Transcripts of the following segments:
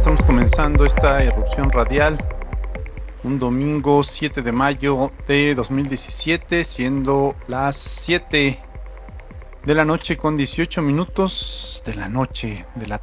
estamos comenzando esta erupción radial un domingo 7 de mayo de 2017, siendo las 7 de la noche con 18 minutos de la noche, de la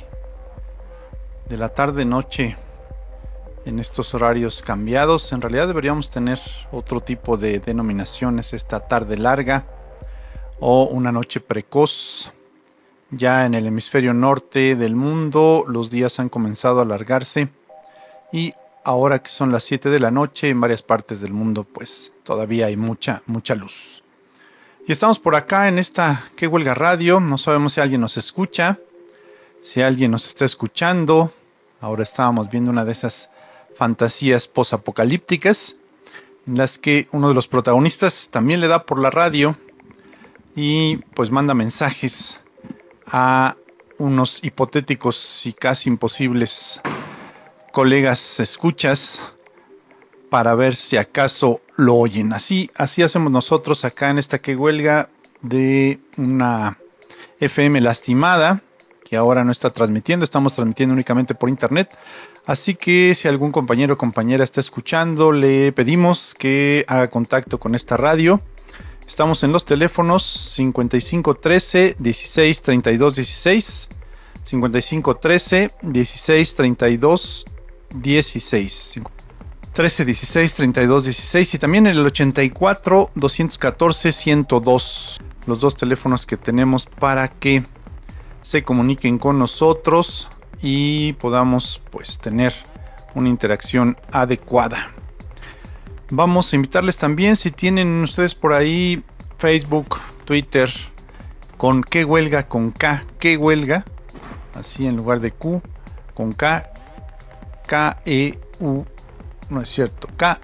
tarde-noche, en estos horarios cambiados. En realidad deberíamos tener otro tipo de denominaciones, esta tarde larga o una noche precoz. Ya en el hemisferio norte del mundo los días han comenzado a alargarse y ahora que son las 7 de la noche en varias partes del mundo, pues todavía hay mucha luz. Y estamos por acá en esta Que Huelga Radio. No sabemos si alguien nos escucha, si alguien nos está escuchando. Ahora estábamos viendo una de esas fantasías posapocalípticas en las que uno de los protagonistas también le da por la radio y pues manda mensajes a unos hipotéticos y casi imposibles colegas escuchas para ver si acaso lo oyen. Así hacemos nosotros acá en esta Que Huelga de una FM lastimada que ahora no está transmitiendo, estamos transmitiendo únicamente por internet. Así que si algún compañero o compañera está escuchando, le pedimos que haga contacto con esta radio. Estamos en los teléfonos 5513 16 32 16, 5513 16 32 16, 13 16 32 16 y también el 84 214 102. Los dos teléfonos que tenemos para que se comuniquen con nosotros y podamos pues tener una interacción adecuada. Vamos a invitarles también, si tienen ustedes por ahí Facebook, Twitter, con Que Huelga, con K, Que Huelga, así en lugar de Q, con K, K-E-U, no es cierto,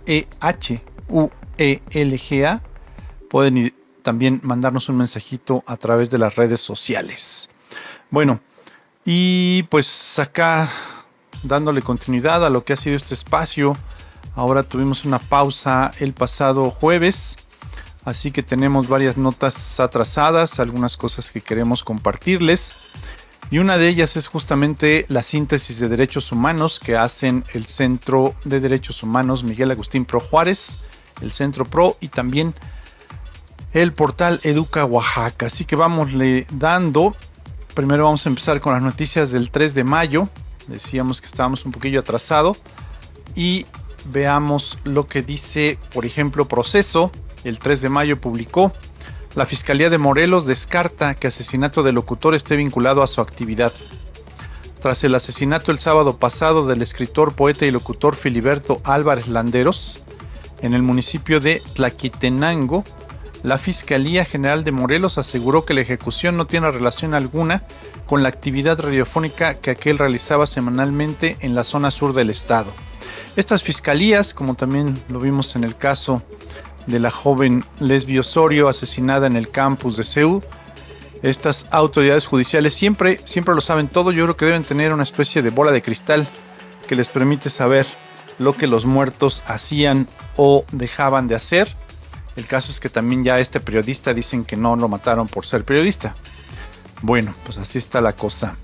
K-E-H-U-E-L-G-A, pueden también mandarnos un mensajito a través de las redes sociales. Bueno, y pues acá dándole continuidad a lo que ha sido este espacio. Ahora tuvimos una pausa el pasado jueves, así que tenemos varias notas atrasadas, algunas cosas que queremos compartirles. Y una de ellas es justamente la síntesis de derechos humanos que hacen el Centro de Derechos Humanos Miguel Agustín Pro Juárez, el Centro Pro y también el portal Educa Oaxaca. Así que vámosle dando. Primero vamos a empezar con las noticias del 3 de mayo. Decíamos que estábamos un poquillo atrasado y veamos lo que dice, por ejemplo, Proceso. El 3 de mayo publicó: la Fiscalía de Morelos descarta que asesinato de locutor esté vinculado a su actividad. Tras el asesinato el sábado pasado del escritor, poeta y locutor Filiberto Álvarez Landeros en el municipio de Tlaquitenango, la Fiscalía General de Morelos aseguró que la ejecución no tiene relación alguna con la actividad radiofónica que aquel realizaba semanalmente en la zona sur del estado. Estas fiscalías, como también lo vimos en el caso de la joven Lesbi Osorio asesinada en el campus de CEU, estas autoridades judiciales siempre lo saben todo. Yo creo que deben tener una especie de bola de cristal que les permite saber lo que los muertos hacían o dejaban de hacer. El caso es que también ya este periodista dicen que no lo mataron por ser periodista. Bueno, pues así está la cosa.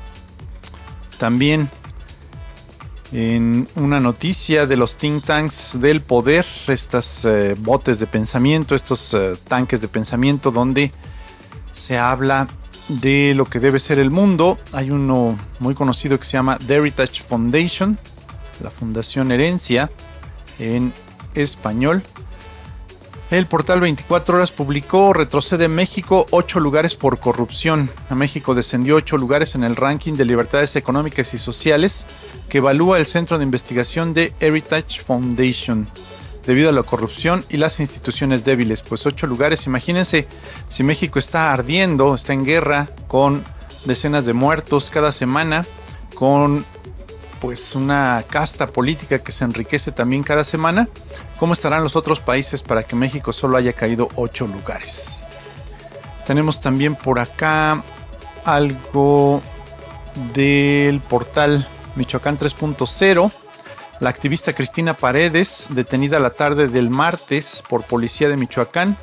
También en una noticia de los think tanks del poder, estos botes de pensamiento, estos tanques de pensamiento donde se habla de lo que debe ser el mundo. Hay uno muy conocido que se llama The Heritage Foundation, la Fundación Herencia en español. El portal 24 Horas publicó: retrocede México 8 lugares por corrupción. México descendió 8 lugares en el ranking de libertades económicas y sociales que evalúa el Centro de Investigación de Heritage Foundation, debido a la corrupción y las instituciones débiles. Pues 8 lugares, imagínense si México está ardiendo, está en guerra, con decenas de muertos cada semana, con pues una casta política que se enriquece también cada semana. ¿Cómo estarán los otros países para que México solo haya caído 8 lugares? Tenemos también por acá algo del portal Michoacán 3.0. La activista Cristina Paredes, detenida la tarde del martes por policía de Michoacán,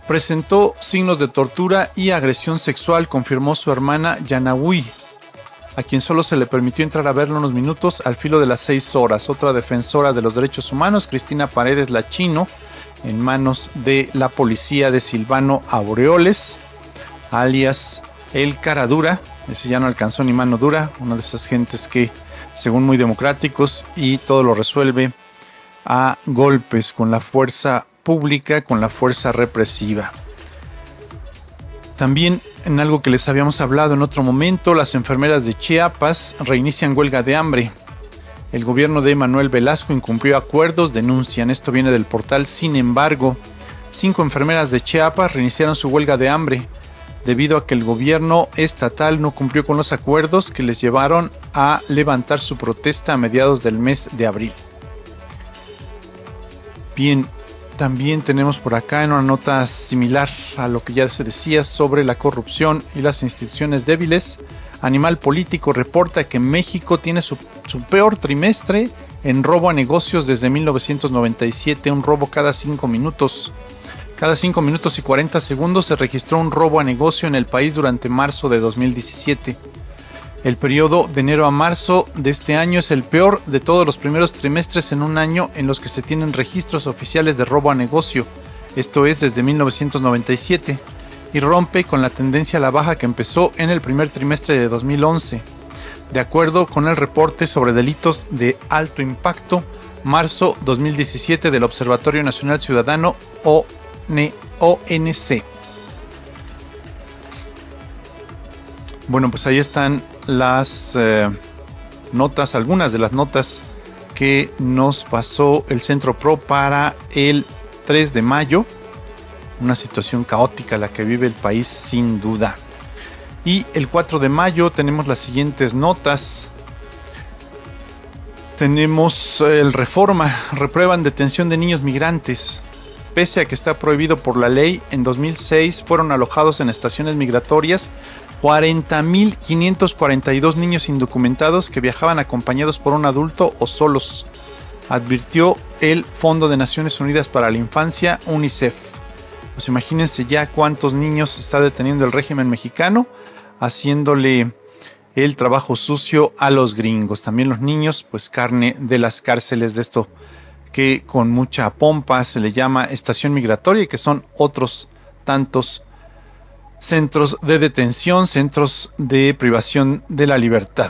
presentó signos de tortura y agresión sexual, confirmó su hermana Yanahui. a quien solo se le permitió entrar a verlo unos minutos al filo de las 6 horas. Otra defensora de los derechos humanos, Cristina Paredes Lachino, en manos de la policía de Silvano Aureoles, alias El Caradura. Ese ya no alcanzó ni mano dura, una de esas gentes que, según muy democráticos, y todo lo resuelve a golpes con la fuerza pública, con la fuerza represiva. También, en algo que les habíamos hablado en otro momento, las enfermeras de Chiapas reinician huelga de hambre. El gobierno de Manuel Velasco incumplió acuerdos, denuncian. Esto viene del portal Sin Embargo. 5 enfermeras de Chiapas reiniciaron su huelga de hambre debido a que el gobierno estatal no cumplió con los acuerdos que les llevaron a levantar su protesta a mediados del mes de abril. Bien, también tenemos por acá en una nota similar a lo que ya se decía sobre la corrupción y las instituciones débiles. Animal Político reporta que México tiene su peor trimestre en robo a negocios desde 1997, un robo cada 5 minutos. Cada 5 minutos y 40 segundos se registró un robo a negocio en el país durante marzo de 2017. El periodo de enero a marzo de este año es el peor de todos los primeros trimestres en un año en los que se tienen registros oficiales de robo a negocio, esto es desde 1997, y rompe con la tendencia a la baja que empezó en el primer trimestre de 2011. De acuerdo con el reporte sobre delitos de alto impacto, marzo 2017 del Observatorio Nacional Ciudadano ONC. Bueno, pues ahí están las notas, algunas de las notas que nos pasó el Centro PRO para el 3 de mayo. Una situación caótica la que vive el país, sin duda. Y el 4 de mayo tenemos las siguientes notas. Tenemos el Reforma, reprueban detención de niños migrantes. Pese a que está prohibido por la ley, en 2006 fueron alojados en estaciones migratorias 40.542 niños indocumentados que viajaban acompañados por un adulto o solos, advirtió el Fondo de Naciones Unidas para la Infancia, UNICEF. Pues imagínense ya cuántos niños está deteniendo el régimen mexicano, haciéndole el trabajo sucio a los gringos. También los niños, pues carne de las cárceles, de esto que con mucha pompa se le llama estación migratoria, y que son otros tantos centros de detención, centros de privación de la libertad.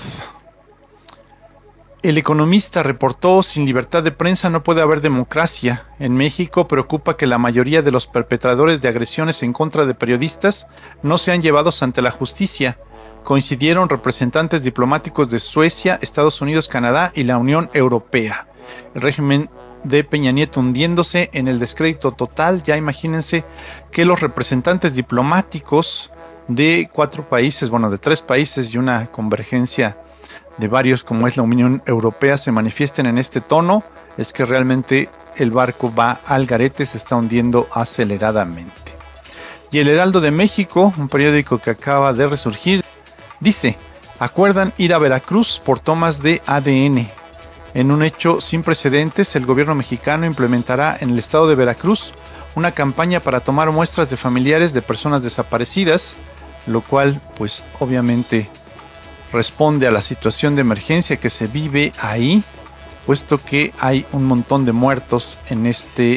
El Economista reportó: sin libertad de prensa no puede haber democracia. En México preocupa que la mayoría de los perpetradores de agresiones en contra de periodistas no sean llevados ante la justicia. Coincidieron representantes diplomáticos de Suecia, Estados Unidos, Canadá y la Unión Europea. El régimen de Peña Nieto hundiéndose en el descrédito total. Ya imagínense que los representantes diplomáticos de 4 países, bueno, de 3 países y una convergencia de varios como es la Unión Europea, se manifiesten en este tono. Es que realmente el barco va al garete, se está hundiendo aceleradamente. Y el Heraldo de México, un periódico que acaba de resurgir, dice: acuerdan ir a Veracruz por tomas de ADN. En un hecho sin precedentes, el gobierno mexicano implementará en el estado de Veracruz una campaña para tomar muestras de familiares de personas desaparecidas, lo cual pues obviamente responde a la situación de emergencia que se vive ahí, puesto que hay un montón de muertos en este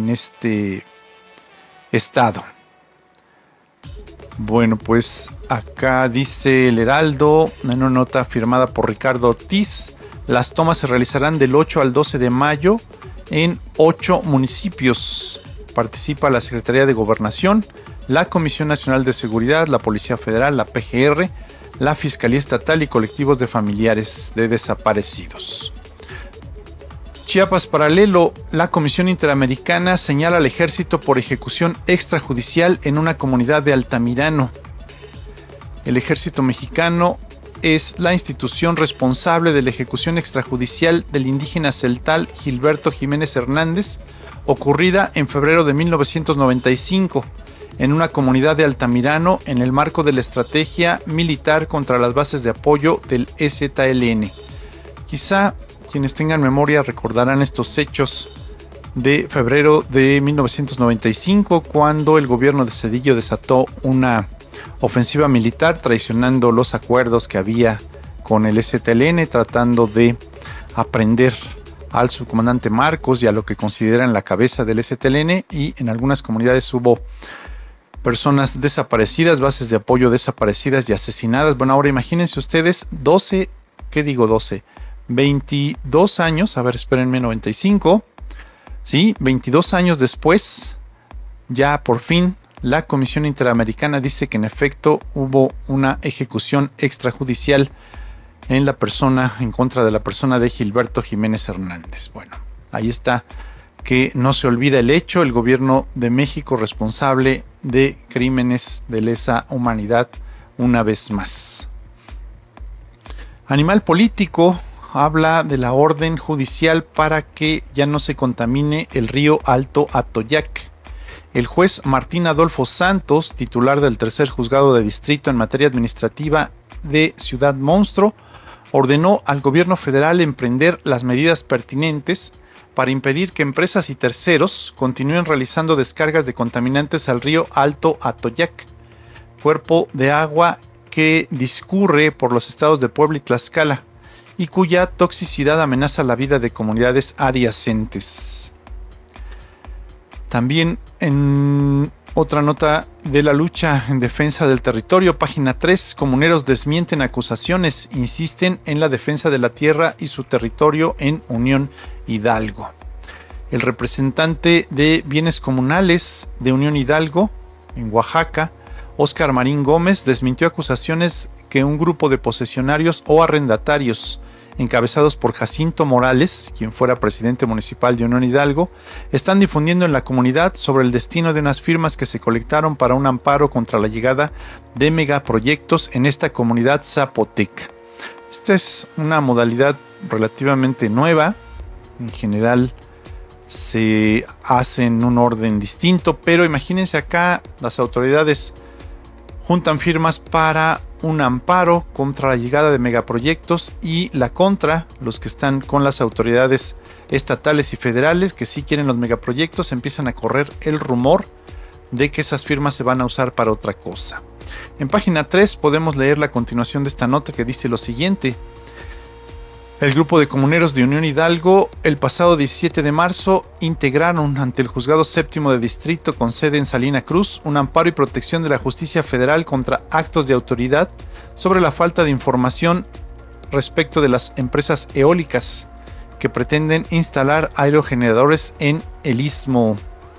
estado. Bueno, pues acá dice el Heraldo, en una nota firmada por Ricardo Ortiz: las tomas se realizarán del 8 al 12 de mayo en 8 municipios. Participa la Secretaría de Gobernación, la Comisión Nacional de Seguridad, la Policía Federal, la PGR, la Fiscalía Estatal y colectivos de familiares de desaparecidos. Chiapas Paralelo, la Comisión Interamericana señala al ejército por ejecución extrajudicial en una comunidad de Altamirano. El ejército mexicano es la institución responsable de la ejecución extrajudicial del indígena celtal Gilberto Jiménez Hernández, ocurrida en febrero de 1995 en una comunidad de Altamirano en el marco de la estrategia militar contra las bases de apoyo del EZLN. Quizá quienes tengan memoria recordarán estos hechos de febrero de 1995, cuando el gobierno de Zedillo desató una ofensiva militar traicionando los acuerdos que había con el STLN, tratando de aprender al subcomandante Marcos y a lo que consideran la cabeza del STLN, y en algunas comunidades hubo personas desaparecidas, bases de apoyo desaparecidas y asesinadas. Bueno, ahora imagínense ustedes 22 años, a ver, espérenme, 95, sí, 22 años después, ya por fin la Comisión Interamericana dice que en efecto hubo una ejecución extrajudicial en contra de la persona de Gilberto Jiménez Hernández. Bueno, ahí está, que no se olvida el hecho, el gobierno de México responsable de crímenes de lesa humanidad una vez más. Animal Político habla de la orden judicial para que ya no se contamine el río Alto Atoyac. El juez Martín Adolfo Santos, titular del tercer juzgado de distrito en materia administrativa de Ciudad Monstruo, ordenó al gobierno federal emprender las medidas pertinentes para impedir que empresas y terceros continúen realizando descargas de contaminantes al río Alto Atoyac, cuerpo de agua que discurre por los estados de Puebla y Tlaxcala y cuya toxicidad amenaza la vida de comunidades adyacentes. También en otra nota de la lucha en defensa del territorio, página 3, comuneros desmienten acusaciones, insisten en la defensa de la tierra y su territorio en Unión Hidalgo. El representante de bienes comunales de Unión Hidalgo, en Oaxaca, Óscar Marín Gómez, desmintió acusaciones que un grupo de posesionarios o arrendatarios encabezados por Jacinto Morales, quien fuera presidente municipal de Unión Hidalgo, están difundiendo en la comunidad sobre el destino de unas firmas que se colectaron para un amparo contra la llegada de megaproyectos en esta comunidad zapoteca. Esta es una modalidad relativamente nueva. En general se hace en un orden distinto, pero imagínense, acá las autoridades juntan firmas para un amparo contra la llegada de megaproyectos, y la contra, los que están con las autoridades estatales y federales que sí quieren los megaproyectos, empiezan a correr el rumor de que esas firmas se van a usar para otra cosa. En página 3 podemos leer la continuación de esta nota, que dice lo siguiente: el grupo de comuneros de Unión Hidalgo el pasado 17 de marzo integraron ante el Juzgado Séptimo de Distrito con sede en Salina Cruz un amparo y protección de la justicia federal contra actos de autoridad sobre la falta de información respecto de las empresas eólicas que pretenden instalar aerogeneradores en el istmo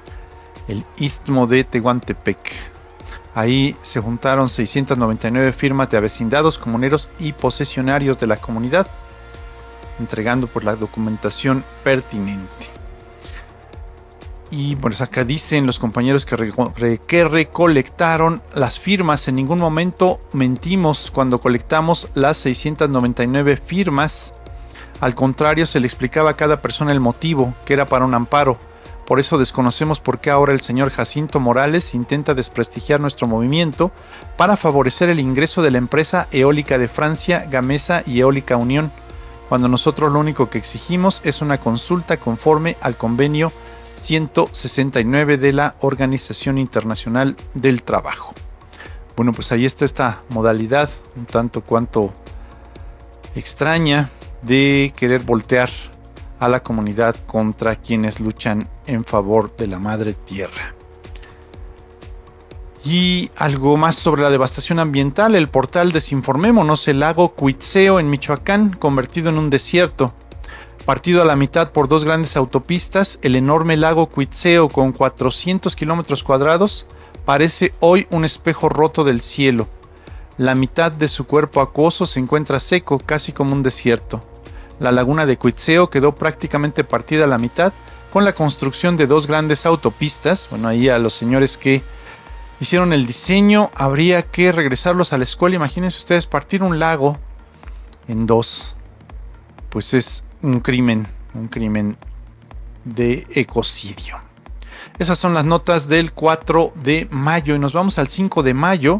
de Tehuantepec. Ahí se juntaron 699 firmas de avecindados, comuneros y posesionarios de la comunidad, entregando por la documentación pertinente. Y bueno, acá dicen los compañeros que recolectaron las firmas: en ningún momento mentimos cuando colectamos las 699 firmas. Al contrario, se le explicaba a cada persona el motivo, que era para un amparo. Por eso desconocemos por qué ahora el señor Jacinto Morales intenta desprestigiar nuestro movimiento para favorecer el ingreso de la empresa eólica de Francia, Gamesa y Eólica Unión, cuando nosotros lo único que exigimos es una consulta conforme al convenio 169 de la Organización Internacional del Trabajo. Bueno, pues ahí está esta modalidad un tanto cuanto extraña de querer voltear a la comunidad contra quienes luchan en favor de la madre tierra. Y algo más sobre la devastación ambiental: el portal Desinformémonos, el lago Cuitzeo en Michoacán, convertido en un desierto. Partido a la mitad por dos grandes autopistas, el enorme lago Cuitzeo, con 400 kilómetros cuadrados, parece hoy un espejo roto del cielo. La mitad de su cuerpo acuoso se encuentra seco, casi como un desierto. La laguna de Cuitzeo quedó prácticamente partida a la mitad con la construcción de dos grandes autopistas. Bueno, ahí a los señores que hicieron el diseño habría que regresarlos a la escuela. Imagínense ustedes, partir un lago en dos, pues es un crimen de ecocidio. Esas son las notas del 4 de mayo y nos vamos al 5 de mayo.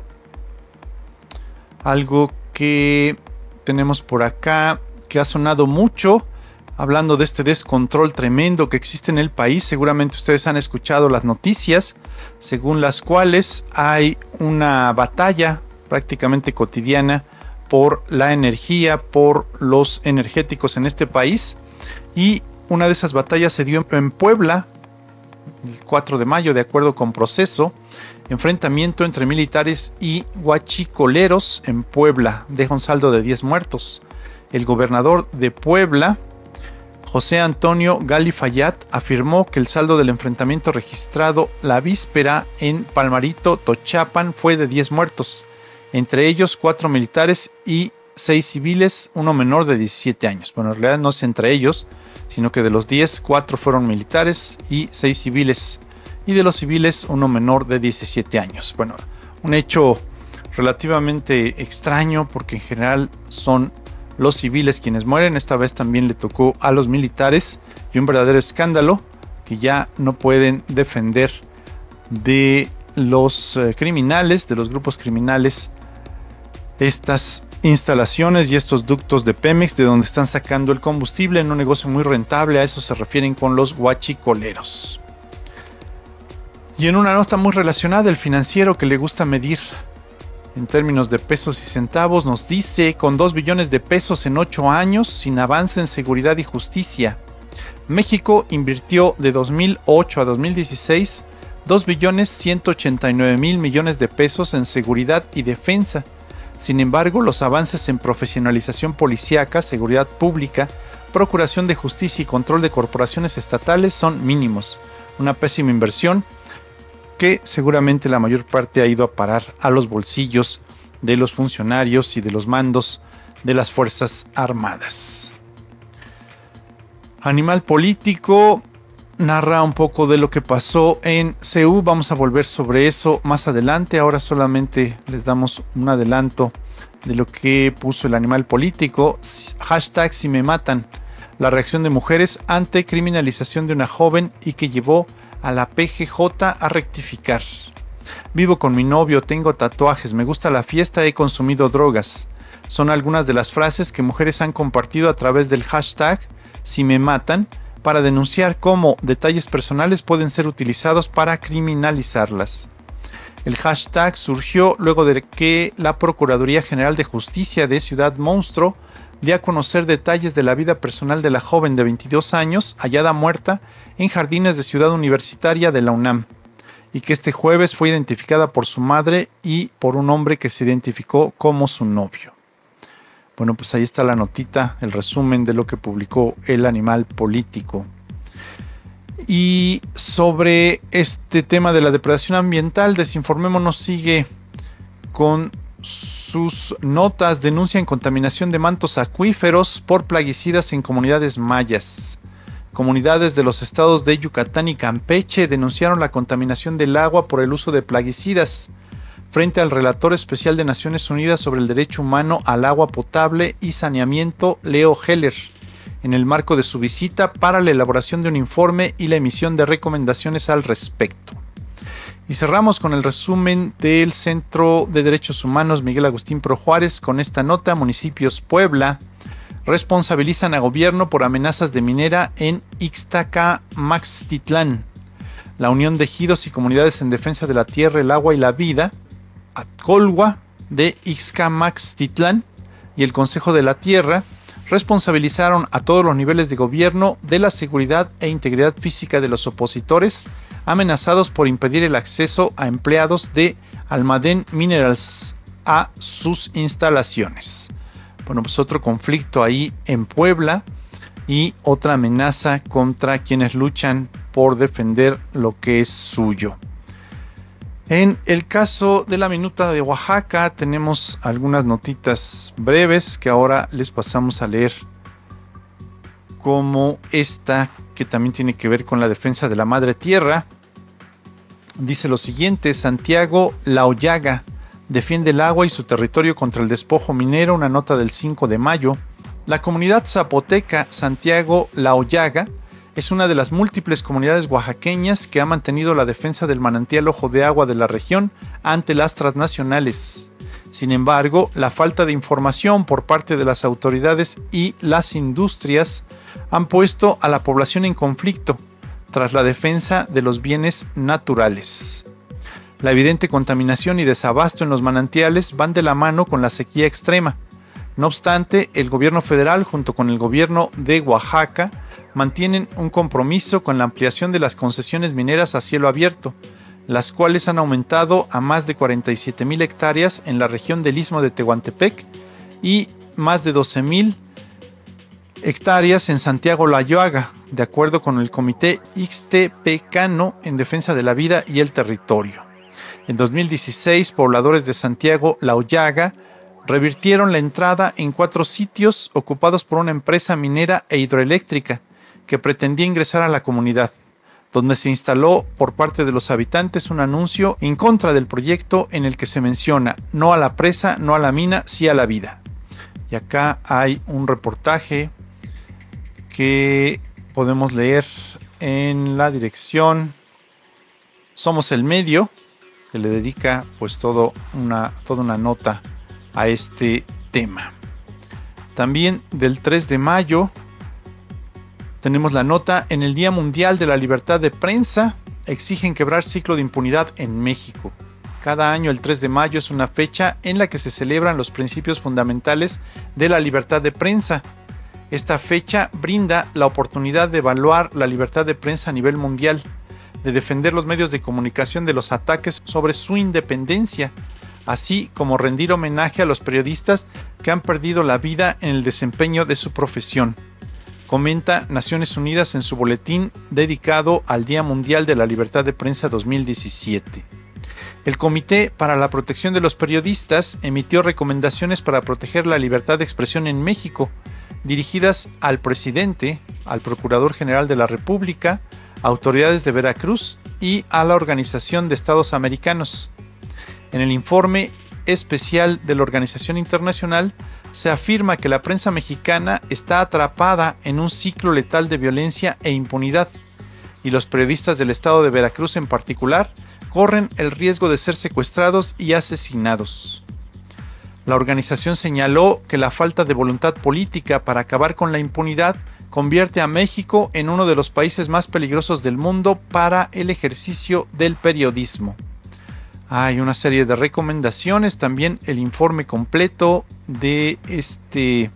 Algo que tenemos por acá que ha sonado mucho, hablando de este descontrol tremendo que existe en el país. Seguramente ustedes han escuchado las noticias según las cuales hay una batalla prácticamente cotidiana por la energía, por los energéticos en este país. Y una de esas batallas se dio en Puebla, el 4 de mayo, de acuerdo con Proceso. Enfrentamiento entre militares y huachicoleros en Puebla deja un saldo de 10 muertos. El gobernador de Puebla, José Antonio Gali Fayad, afirmó que el saldo del enfrentamiento registrado la víspera en Palmarito, Tochapan, fue de 10 muertos, entre ellos 4 militares y 6 civiles, uno menor de 17 años. Bueno, en realidad no es entre ellos, sino que de los 10, 4 fueron militares y 6 civiles. Y de los civiles, uno menor de 17 años. Bueno, un hecho relativamente extraño porque en general son los civiles quienes mueren. Esta vez también le tocó a los militares y un verdadero escándalo que ya no pueden defender de los criminales, de los grupos criminales, estas instalaciones y estos ductos de Pemex de donde están sacando el combustible en un negocio muy rentable. A eso se refieren con los huachicoleros. Y en una nota muy relacionada, el Financiero, que le gusta medir en términos de pesos y centavos, nos dice: con 2 billones de pesos en 8 años, sin avance en seguridad y justicia, México invirtió de 2008 a 2016 2 billones 189 mil millones de pesos en seguridad y defensa. Sin embargo, los avances en profesionalización policíaca, seguridad pública, procuración de justicia y control de corporaciones estatales son mínimos. Una pésima inversión que seguramente la mayor parte ha ido a parar a los bolsillos de los funcionarios y de los mandos de las Fuerzas Armadas. Animal Político narra un poco de lo que pasó en CEU. Vamos a volver sobre eso más adelante. Ahora solamente les damos un adelanto de lo que puso el Animal Político. Hashtag si me matan. La reacción de mujeres ante criminalización de una joven y que llevó a la PGJ a rectificar. Vivo con mi novio, tengo tatuajes, me gusta la fiesta, he consumido drogas. Son algunas de las frases que mujeres han compartido a través del hashtag si me matan para denunciar cómo detalles personales pueden ser utilizados para criminalizarlas. El hashtag surgió luego de que la Procuraduría General de Justicia de Ciudad Monstruo dio a conocer detalles de la vida personal de la joven de 22 años hallada muerta en jardines de Ciudad Universitaria de la UNAM, y que este jueves fue identificada por su madre y por un hombre que se identificó como su novio. Bueno, pues ahí está la notita, el resumen de lo que publicó el Animal Político. Y sobre este tema de la depredación ambiental, Desinformémonos sigue con sus notas. Denuncian contaminación de mantos acuíferos por plaguicidas en comunidades mayas. Comunidades de los estados de Yucatán y Campeche denunciaron la contaminación del agua por el uso de plaguicidas frente al relator especial de Naciones Unidas sobre el derecho humano al agua potable y saneamiento, Leo Heller, en el marco de su visita para la elaboración de un informe y la emisión de recomendaciones al respecto. Y cerramos con el resumen del Centro de Derechos Humanos Miguel Agustín Pro Juárez con esta nota: municipios Puebla responsabilizan a gobierno por amenazas de minera en Ixtacamaxtitlán. La Unión de Ejidos y Comunidades en Defensa de la Tierra, el Agua y la Vida, Atcolhua de Ixtacamaxtitlán, y el Consejo de la Tierra responsabilizaron a todos los niveles de gobierno de la seguridad e integridad física de los opositores amenazados por impedir el acceso a empleados de Almadén Minerals a sus instalaciones. Bueno, pues otro conflicto ahí en Puebla y otra amenaza contra quienes luchan por defender lo que es suyo. En el caso de la minuta de Oaxaca tenemos algunas notitas breves que ahora les pasamos a leer, como esta que también tiene que ver con la defensa de la madre tierra. Dice lo siguiente: Santiago Laoyaga defiende el agua y su territorio contra el despojo minero. Una nota del 5 de mayo. La comunidad zapoteca Santiago Laoyaga es una de las múltiples comunidades oaxaqueñas que ha mantenido la defensa del manantial Ojo de Agua de la región ante las transnacionales. Sin embargo, la falta de información por parte de las autoridades y las industrias han puesto a la población en conflicto tras la defensa de los bienes naturales. La evidente contaminación y desabasto en los manantiales van de la mano con la sequía extrema. No obstante, el gobierno federal junto con el gobierno de Oaxaca mantienen un compromiso con la ampliación de las concesiones mineras a cielo abierto, las cuales han aumentado a más de 47,000 hectáreas en la región del Istmo de Tehuantepec y más de 12,000 hectáreas en Santiago Layoaga, de acuerdo con el Comité Ixtepecano en Defensa de la Vida y el Territorio. En 2016, pobladores de Santiago Layoaga revirtieron la entrada en 4 sitios ocupados por una empresa minera e hidroeléctrica que pretendía ingresar a la comunidad, donde se instaló por parte de los habitantes un anuncio en contra del proyecto en el que se menciona no a la presa, no a la mina, sí a la vida. Y acá hay un reportaje que podemos leer en la dirección Somos el Medio, que le dedica pues toda una nota a este tema. También del 3 de mayo tenemos la nota: en el Día Mundial de la Libertad de Prensa exigen quebrar ciclo de impunidad en México. Cada año el 3 de mayo es una fecha en la que se celebran los principios fundamentales de la libertad de prensa. Esta fecha brinda la oportunidad de evaluar la libertad de prensa a nivel mundial, de defender los medios de comunicación de los ataques sobre su independencia, así como rendir homenaje a los periodistas que han perdido la vida en el desempeño de su profesión, comenta Naciones Unidas en su boletín dedicado al Día Mundial de la Libertad de Prensa 2017. El Comité para la Protección de los Periodistas emitió recomendaciones para proteger la libertad de expresión en México, dirigidas al presidente, al Procurador General de la República, autoridades de Veracruz y a la Organización de Estados Americanos. En el informe especial de la Organización Internacional se afirma que la prensa mexicana está atrapada en un ciclo letal de violencia e impunidad, y los periodistas del estado de Veracruz en particular corren el riesgo de ser secuestrados y asesinados. La organización señaló que la falta de voluntad política para acabar con la impunidad convierte a México en uno de los países más peligrosos del mundo para el ejercicio del periodismo. Hay una serie de recomendaciones, también el informe completo de este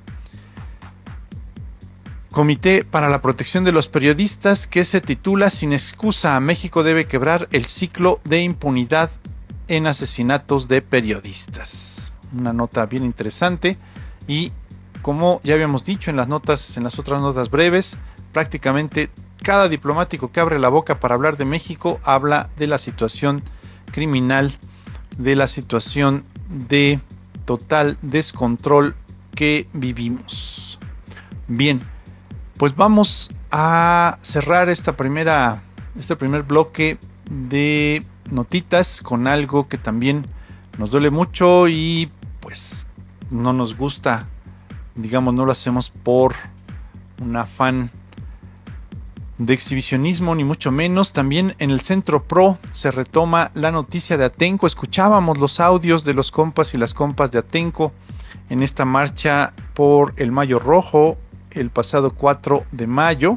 Comité para la Protección de los Periodistas, que se titula Sin excusa, México debe quebrar el ciclo de impunidad en asesinatos de periodistas. Una nota bien interesante, y como ya habíamos dicho en las otras notas breves, prácticamente cada diplomático que abre la boca para hablar de México habla de la situación criminal, de la situación de total descontrol que vivimos. Bien, pues vamos a cerrar este primer bloque de notitas con algo que también nos duele mucho y pues no nos gusta, digamos, no lo hacemos por un afán de exhibicionismo ni mucho menos. También en el Centro PRO se retoma la noticia de Atenco. Escuchábamos los audios de los compas y las compas de Atenco en esta marcha por el Mayo Rojo el pasado 4 de mayo.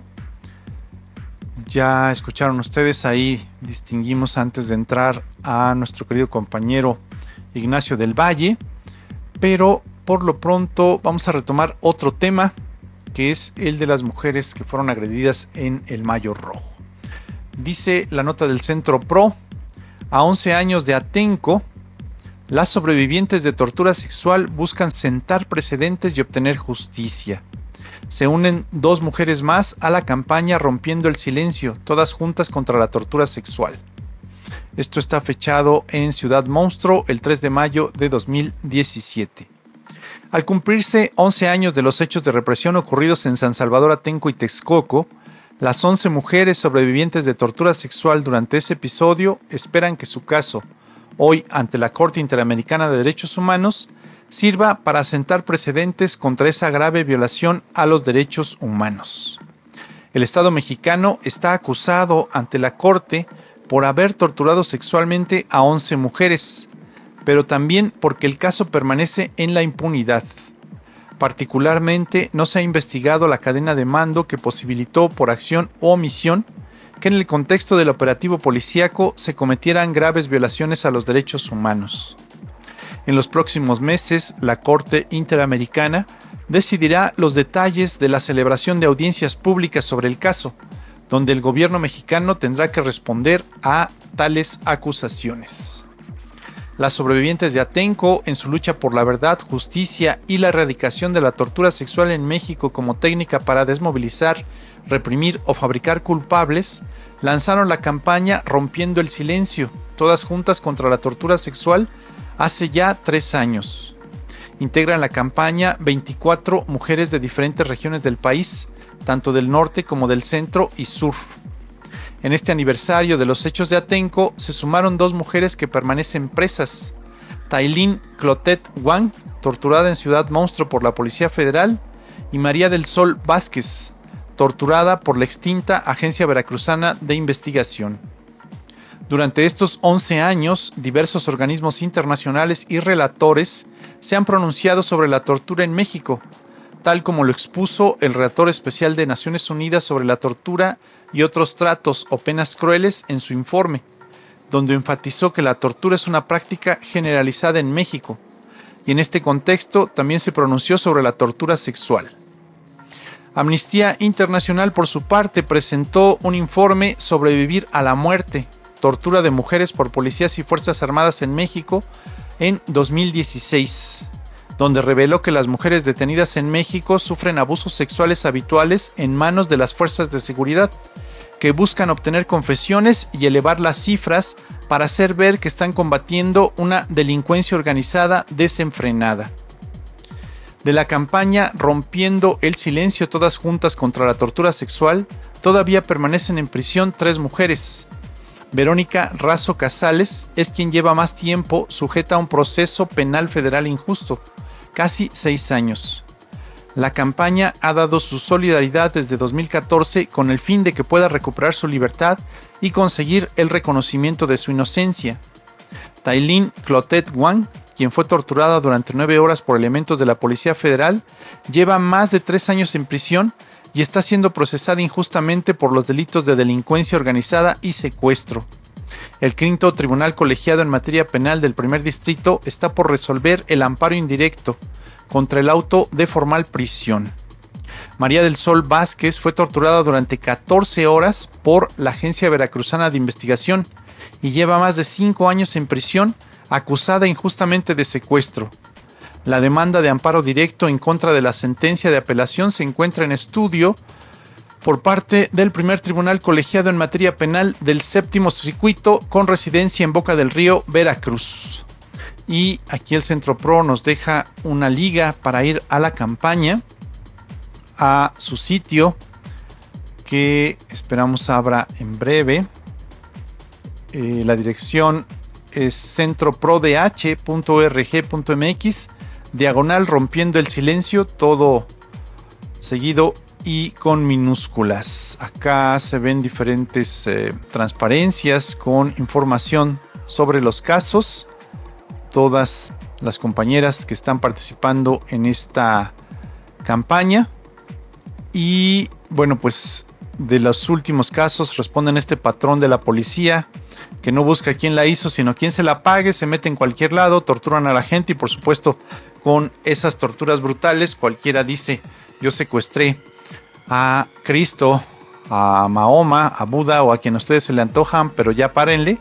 Ya escucharon ustedes, ahí distinguimos antes de entrar a nuestro querido compañero Ignacio del Valle, pero por lo pronto vamos a retomar otro tema, que es el de las mujeres que fueron agredidas en el Mayo Rojo. Dice la nota del Centro PRO: a 11 años de Atenco, las sobrevivientes de tortura sexual buscan sentar precedentes y obtener justicia. Se unen 2 mujeres más a la campaña Rompiendo el Silencio, todas juntas contra la tortura sexual. Esto está fechado en Ciudad Monstruo el 3 de mayo de 2017. Al cumplirse 11 años de los hechos de represión ocurridos en San Salvador, Atenco y Texcoco, las 11 mujeres sobrevivientes de tortura sexual durante ese episodio esperan que su caso, hoy ante la Corte Interamericana de Derechos Humanos, sirva para sentar precedentes contra esa grave violación a los derechos humanos. El Estado mexicano está acusado ante la Corte por haber torturado sexualmente a 11 mujeres, pero también porque el caso permanece en la impunidad. Particularmente, no se ha investigado la cadena de mando que posibilitó por acción o omisión que en el contexto del operativo policíaco se cometieran graves violaciones a los derechos humanos. En los próximos meses, la Corte Interamericana decidirá los detalles de la celebración de audiencias públicas sobre el caso, donde el gobierno mexicano tendrá que responder a tales acusaciones. Las sobrevivientes de Atenco, en su lucha por la verdad, justicia y la erradicación de la tortura sexual en México como técnica para desmovilizar, reprimir o fabricar culpables, lanzaron la campaña Rompiendo el Silencio, todas juntas contra la tortura sexual, hace ya 3 años. Integran la campaña 24 mujeres de diferentes regiones del país, tanto del norte como del centro y sur. En este aniversario de los hechos de Atenco se sumaron 2 mujeres que permanecen presas: Tailín Clotet Wang, torturada en Ciudad Monstruo por la Policía Federal, y María del Sol Vázquez, torturada por la extinta Agencia Veracruzana de Investigación. Durante estos 11 años, diversos organismos internacionales y relatores se han pronunciado sobre la tortura en México, tal como lo expuso el relator especial de Naciones Unidas sobre la tortura y otros tratos o penas crueles en su informe, donde enfatizó que la tortura es una práctica generalizada en México, y en este contexto también se pronunció sobre la tortura sexual. Amnistía Internacional, por su parte, presentó un informe Sobrevivir a la muerte, tortura de mujeres por policías y fuerzas armadas en México en 2016, donde reveló que las mujeres detenidas en México sufren abusos sexuales habituales en manos de las fuerzas de seguridad, que buscan obtener confesiones y elevar las cifras para hacer ver que están combatiendo una delincuencia organizada desenfrenada. De la campaña Rompiendo el Silencio, todas juntas contra la tortura sexual, todavía permanecen en prisión 3 mujeres. Verónica Razo Casales es quien lleva más tiempo sujeta a un proceso penal federal injusto, casi 6 años. La campaña ha dado su solidaridad desde 2014 con el fin de que pueda recuperar su libertad y conseguir el reconocimiento de su inocencia. Tailín Clotet Wang, quien fue torturada durante 9 horas por elementos de la Policía Federal, lleva más de 3 años en prisión y está siendo procesada injustamente por los delitos de delincuencia organizada y secuestro. El V Tribunal Colegiado en materia penal del Primer Distrito está por resolver el amparo indirecto contra el auto de formal prisión. María del Sol Vázquez fue torturada durante 14 horas por la Agencia Veracruzana de Investigación y lleva más de 5 años en prisión, acusada injustamente de secuestro. La demanda de amparo directo en contra de la sentencia de apelación se encuentra en estudio por parte del Primer Tribunal Colegiado en materia penal del Séptimo Circuito, con residencia en Boca del Río, Veracruz. Y aquí el Centro Pro nos deja una liga para ir a la campaña, a su sitio, que esperamos abra en breve. La dirección es centroprodh.org.mx, diagonal Rompiendo el Silencio, todo seguido y con minúsculas. Acá se ven diferentes transparencias con información sobre los casos. Todas las compañeras que están participando en esta campaña. Y bueno, pues de los últimos casos responden a este patrón de la policía, que no busca quién la hizo, sino quién se la pague, se mete en cualquier lado, torturan a la gente y por supuesto con esas torturas brutales cualquiera dice: yo secuestré a Cristo, a Mahoma, a Buda o a quien a ustedes se le antojan, pero ya párenle.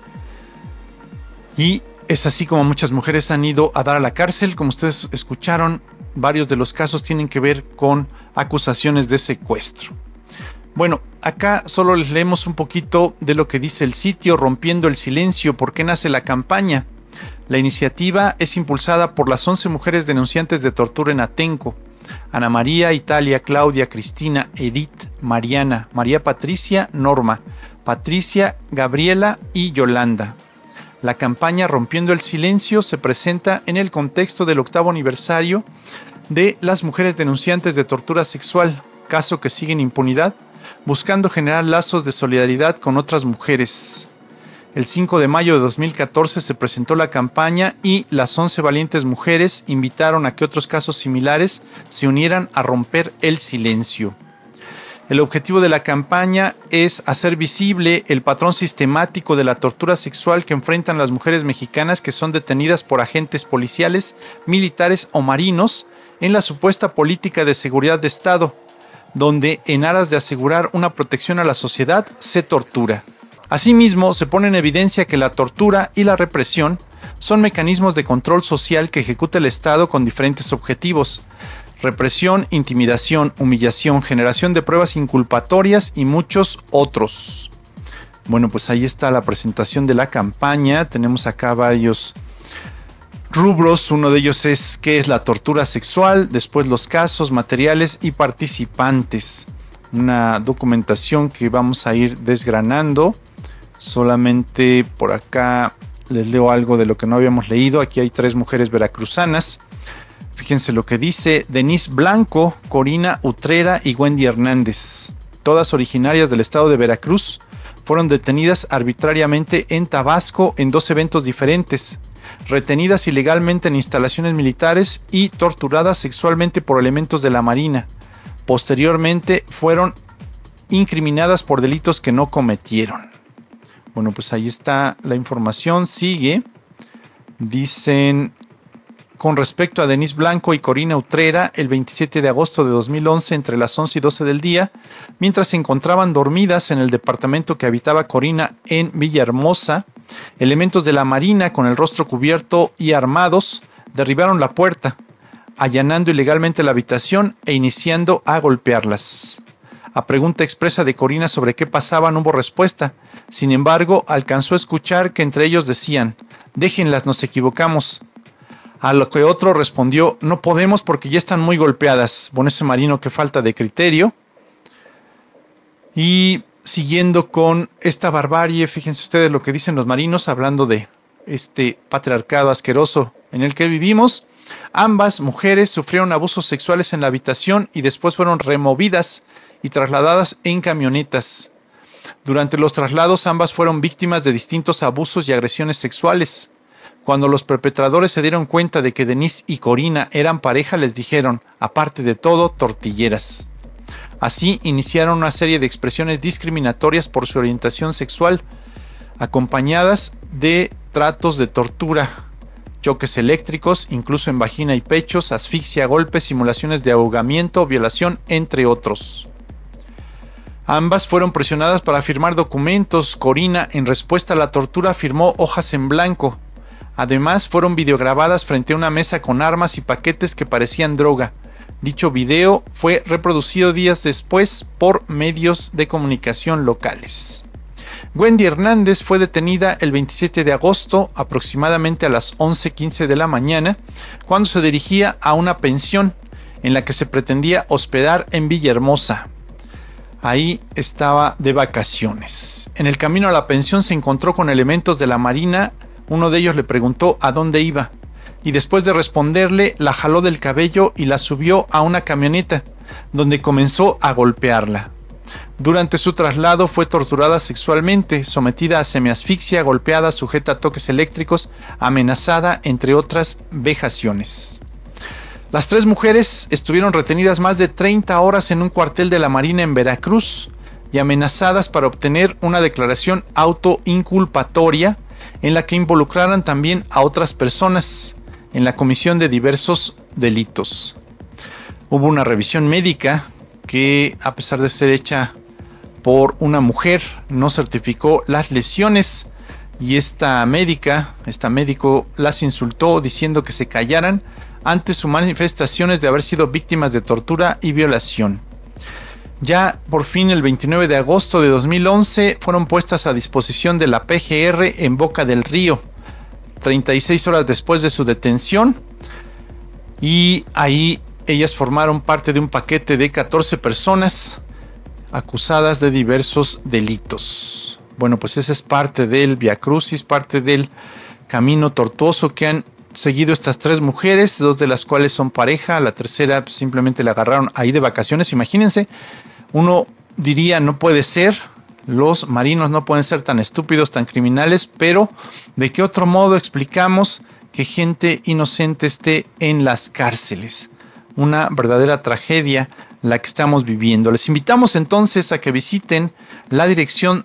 Y es así como muchas mujeres han ido a dar a la cárcel. Como ustedes escucharon, varios de los casos tienen que ver con acusaciones de secuestro. Bueno, acá solo les leemos un poquito de lo que dice el sitio Rompiendo el Silencio. ¿Por qué nace la campaña? La iniciativa es impulsada por las 11 mujeres denunciantes de tortura en Atenco: Ana María, Italia, Claudia, Cristina, Edith, Mariana, María Patricia, Norma, Patricia, Gabriela y Yolanda. La campaña Rompiendo el Silencio se presenta en el contexto del 8º aniversario de las mujeres denunciantes de tortura sexual, caso que sigue en impunidad, buscando generar lazos de solidaridad con otras mujeres. El 5 de mayo de 2014 se presentó la campaña y las 11 valientes mujeres invitaron a que otros casos similares se unieran a romper el silencio. El objetivo de la campaña es hacer visible el patrón sistemático de la tortura sexual que enfrentan las mujeres mexicanas que son detenidas por agentes policiales, militares o marinos en la supuesta política de seguridad de Estado, donde en aras de asegurar una protección a la sociedad se tortura. Asimismo, se pone en evidencia que la tortura y la represión son mecanismos de control social que ejecuta el Estado con diferentes objetivos: represión, intimidación, humillación, generación de pruebas inculpatorias y muchos otros. Bueno, pues ahí está la presentación de la campaña. Tenemos acá varios rubros. Uno de ellos es qué es la tortura sexual, después los casos, materiales y participantes. Una documentación que vamos a ir desgranando. Solamente por acá les leo algo de lo que no habíamos leído. Aquí hay 3 mujeres veracruzanas. Fíjense lo que dice: Denise Blanco, Corina Utrera y Wendy Hernández, todas originarias del estado de Veracruz, fueron detenidas arbitrariamente en Tabasco en 2 eventos diferentes, retenidas ilegalmente en instalaciones militares y torturadas sexualmente por elementos de la Marina. Posteriormente fueron incriminadas por delitos que no cometieron. Bueno, pues ahí está la información. Sigue. Dicen: con respecto a Denise Blanco y Corina Utrera, el 27 de agosto de 2011, entre las 11 y 12 del día, mientras se encontraban dormidas en el departamento que habitaba Corina en Villahermosa, elementos de la Marina con el rostro cubierto y armados derribaron la puerta, allanando ilegalmente la habitación e iniciando a golpearlas. A pregunta expresa de Corina sobre qué pasaba no hubo respuesta. Sin embargo, alcanzó a escuchar que entre ellos decían: déjenlas, nos equivocamos. A lo que otro respondió: no podemos porque ya están muy golpeadas. Bueno, ese marino, qué falta de criterio. Y siguiendo con esta barbarie, fíjense ustedes lo que dicen los marinos hablando de este patriarcado asqueroso en el que vivimos. Ambas mujeres sufrieron abusos sexuales en la habitación y después fueron removidas y trasladadas en camionetas. Durante los traslados, ambas fueron víctimas de distintos abusos y agresiones sexuales. Cuando los perpetradores se dieron cuenta de que Denise y Corina eran pareja, les dijeron, aparte de todo, tortilleras. Así iniciaron una serie de expresiones discriminatorias por su orientación sexual, acompañadas de tratos de tortura, choques eléctricos, incluso en vagina y pechos, asfixia, golpes, simulaciones de ahogamiento, violación, entre otros. Ambas fueron presionadas para firmar documentos. Corina, en respuesta a la tortura, firmó hojas en blanco. Además, fueron videograbadas frente a una mesa con armas y paquetes que parecían droga. Dicho video fue reproducido días después por medios de comunicación locales. Wendy Hernández fue detenida el 27 de agosto, aproximadamente a las 11:15 de la mañana, cuando se dirigía a una pensión en la que se pretendía hospedar en Villahermosa. Ahí estaba de vacaciones. En el camino a la pensión se encontró con elementos de la Marina. Uno de ellos le preguntó a dónde iba y después de responderle la jaló del cabello y la subió a una camioneta donde comenzó a golpearla. Durante su traslado fue torturada sexualmente, sometida a semiasfixia, golpeada, sujeta a toques eléctricos, amenazada, entre otras vejaciones. Las 3 mujeres estuvieron retenidas más de 30 horas en un cuartel de la Marina en Veracruz y amenazadas para obtener una declaración autoinculpatoria en la que involucraran también a otras personas en la comisión de diversos delitos. Hubo una revisión médica que, a pesar de ser hecha por una mujer, no certificó las lesiones y este médico las insultó diciendo que se callaran ante sus manifestaciones de haber sido víctimas de tortura y violación. Ya por fin el 29 de agosto de 2011 fueron puestas a disposición de la PGR en Boca del Río, 36 horas después de su detención, y ahí ellas formaron parte de un paquete de 14 personas acusadas de diversos delitos. Bueno, pues esa es parte del viacrucis, parte del camino tortuoso que han seguido estas 3 mujeres, 2 de las cuales son pareja, la tercera pues, simplemente la agarraron ahí de vacaciones. Imagínense, uno diría no puede ser, los marinos no pueden ser tan estúpidos, tan criminales, pero ¿de qué otro modo explicamos que gente inocente esté en las cárceles? Una verdadera tragedia la que estamos viviendo. Les invitamos entonces a que visiten la dirección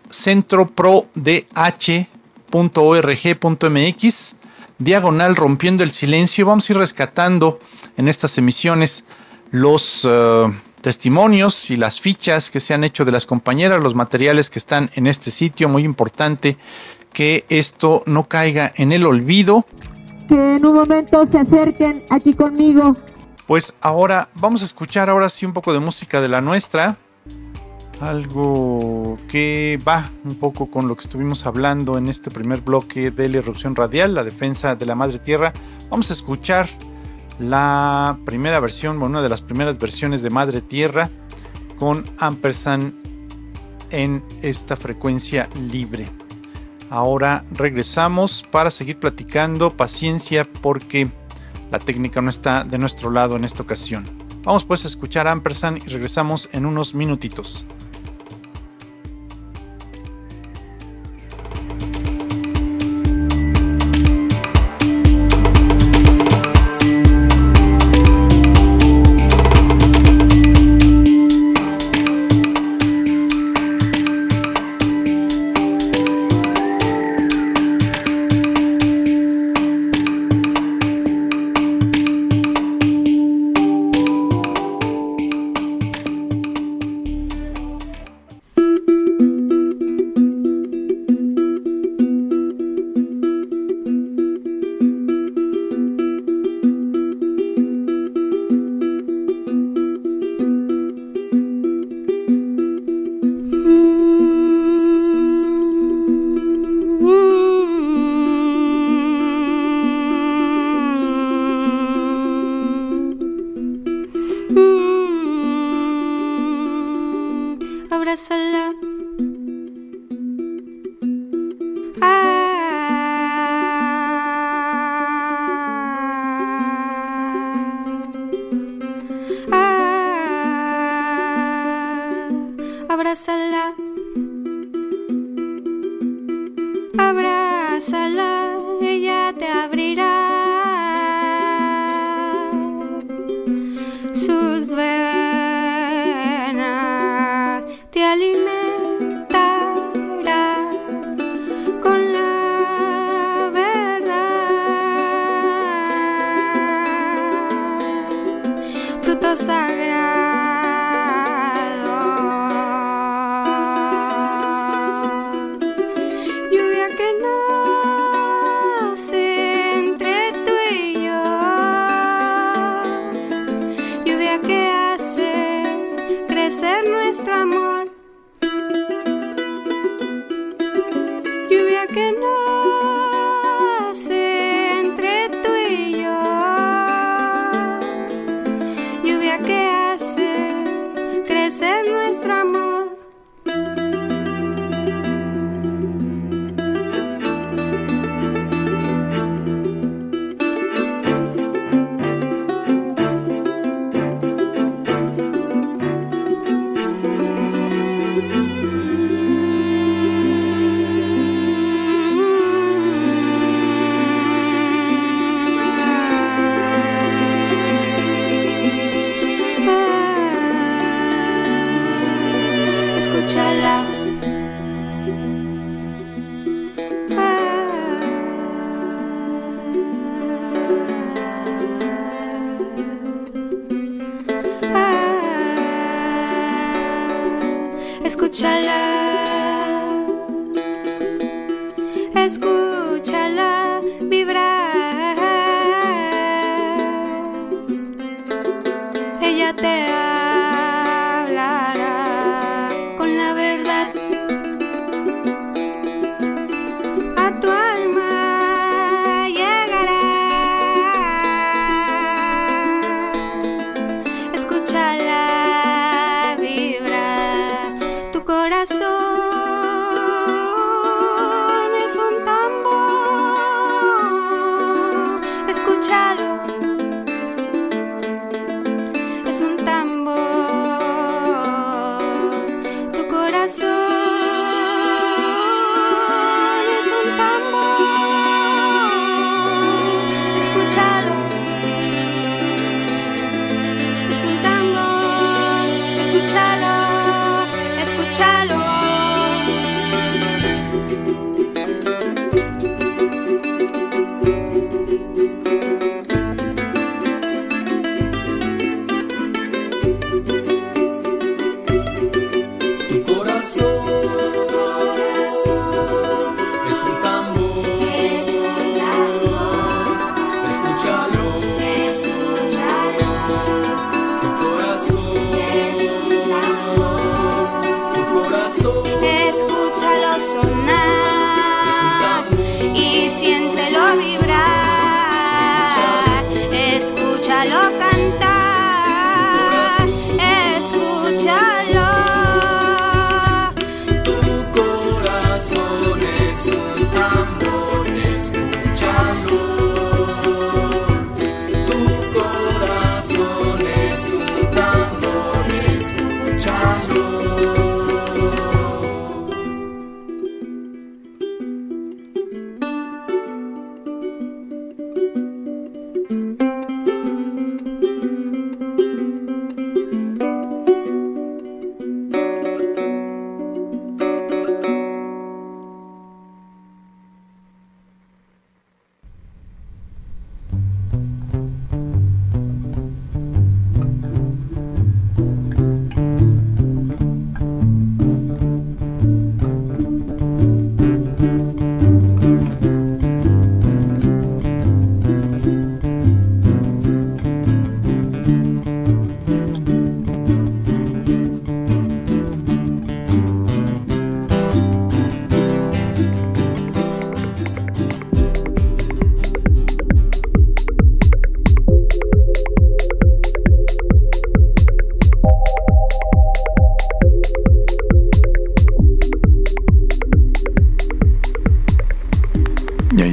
centroprodh.org.mx, diagonal rompiendo el silencio. Vamos a ir rescatando en estas emisiones los testimonios y las fichas que se han hecho de las compañeras, los materiales que están en este sitio. Muy importante que esto no caiga en el olvido. Que en un momento se acerquen aquí conmigo. Pues ahora vamos a escuchar ahora sí un poco de música de la nuestra. Algo que va un poco con lo que estuvimos hablando en este primer bloque de la irrupción radial, la defensa de la madre tierra. Vamos a escuchar la primera versión, una de las primeras versiones de Madre Tierra con Ampersand en esta frecuencia libre. Ahora regresamos para seguir platicando. Paciencia, porque la técnica no está de nuestro lado en esta ocasión. Vamos pues a escuchar Ampersand y regresamos en unos minutitos. Abrázala. Abrázala. Abrázala, ella te abrirá sus venas, te alimentará con la verdad, fruto sagrado. Lluvia que nace entre tú y yo, lluvia que hace crecer nuestro amor, lluvia que nace entre tú y yo, lluvia que hace crecer nuestro amor. Escúchala. Escúchala. Escúchala vibrar. Ella te hablará con la verdad a tu alma llegará. Escúchala vibrar. Tu corazón es un tambor. Escúchalo. Es un tambor.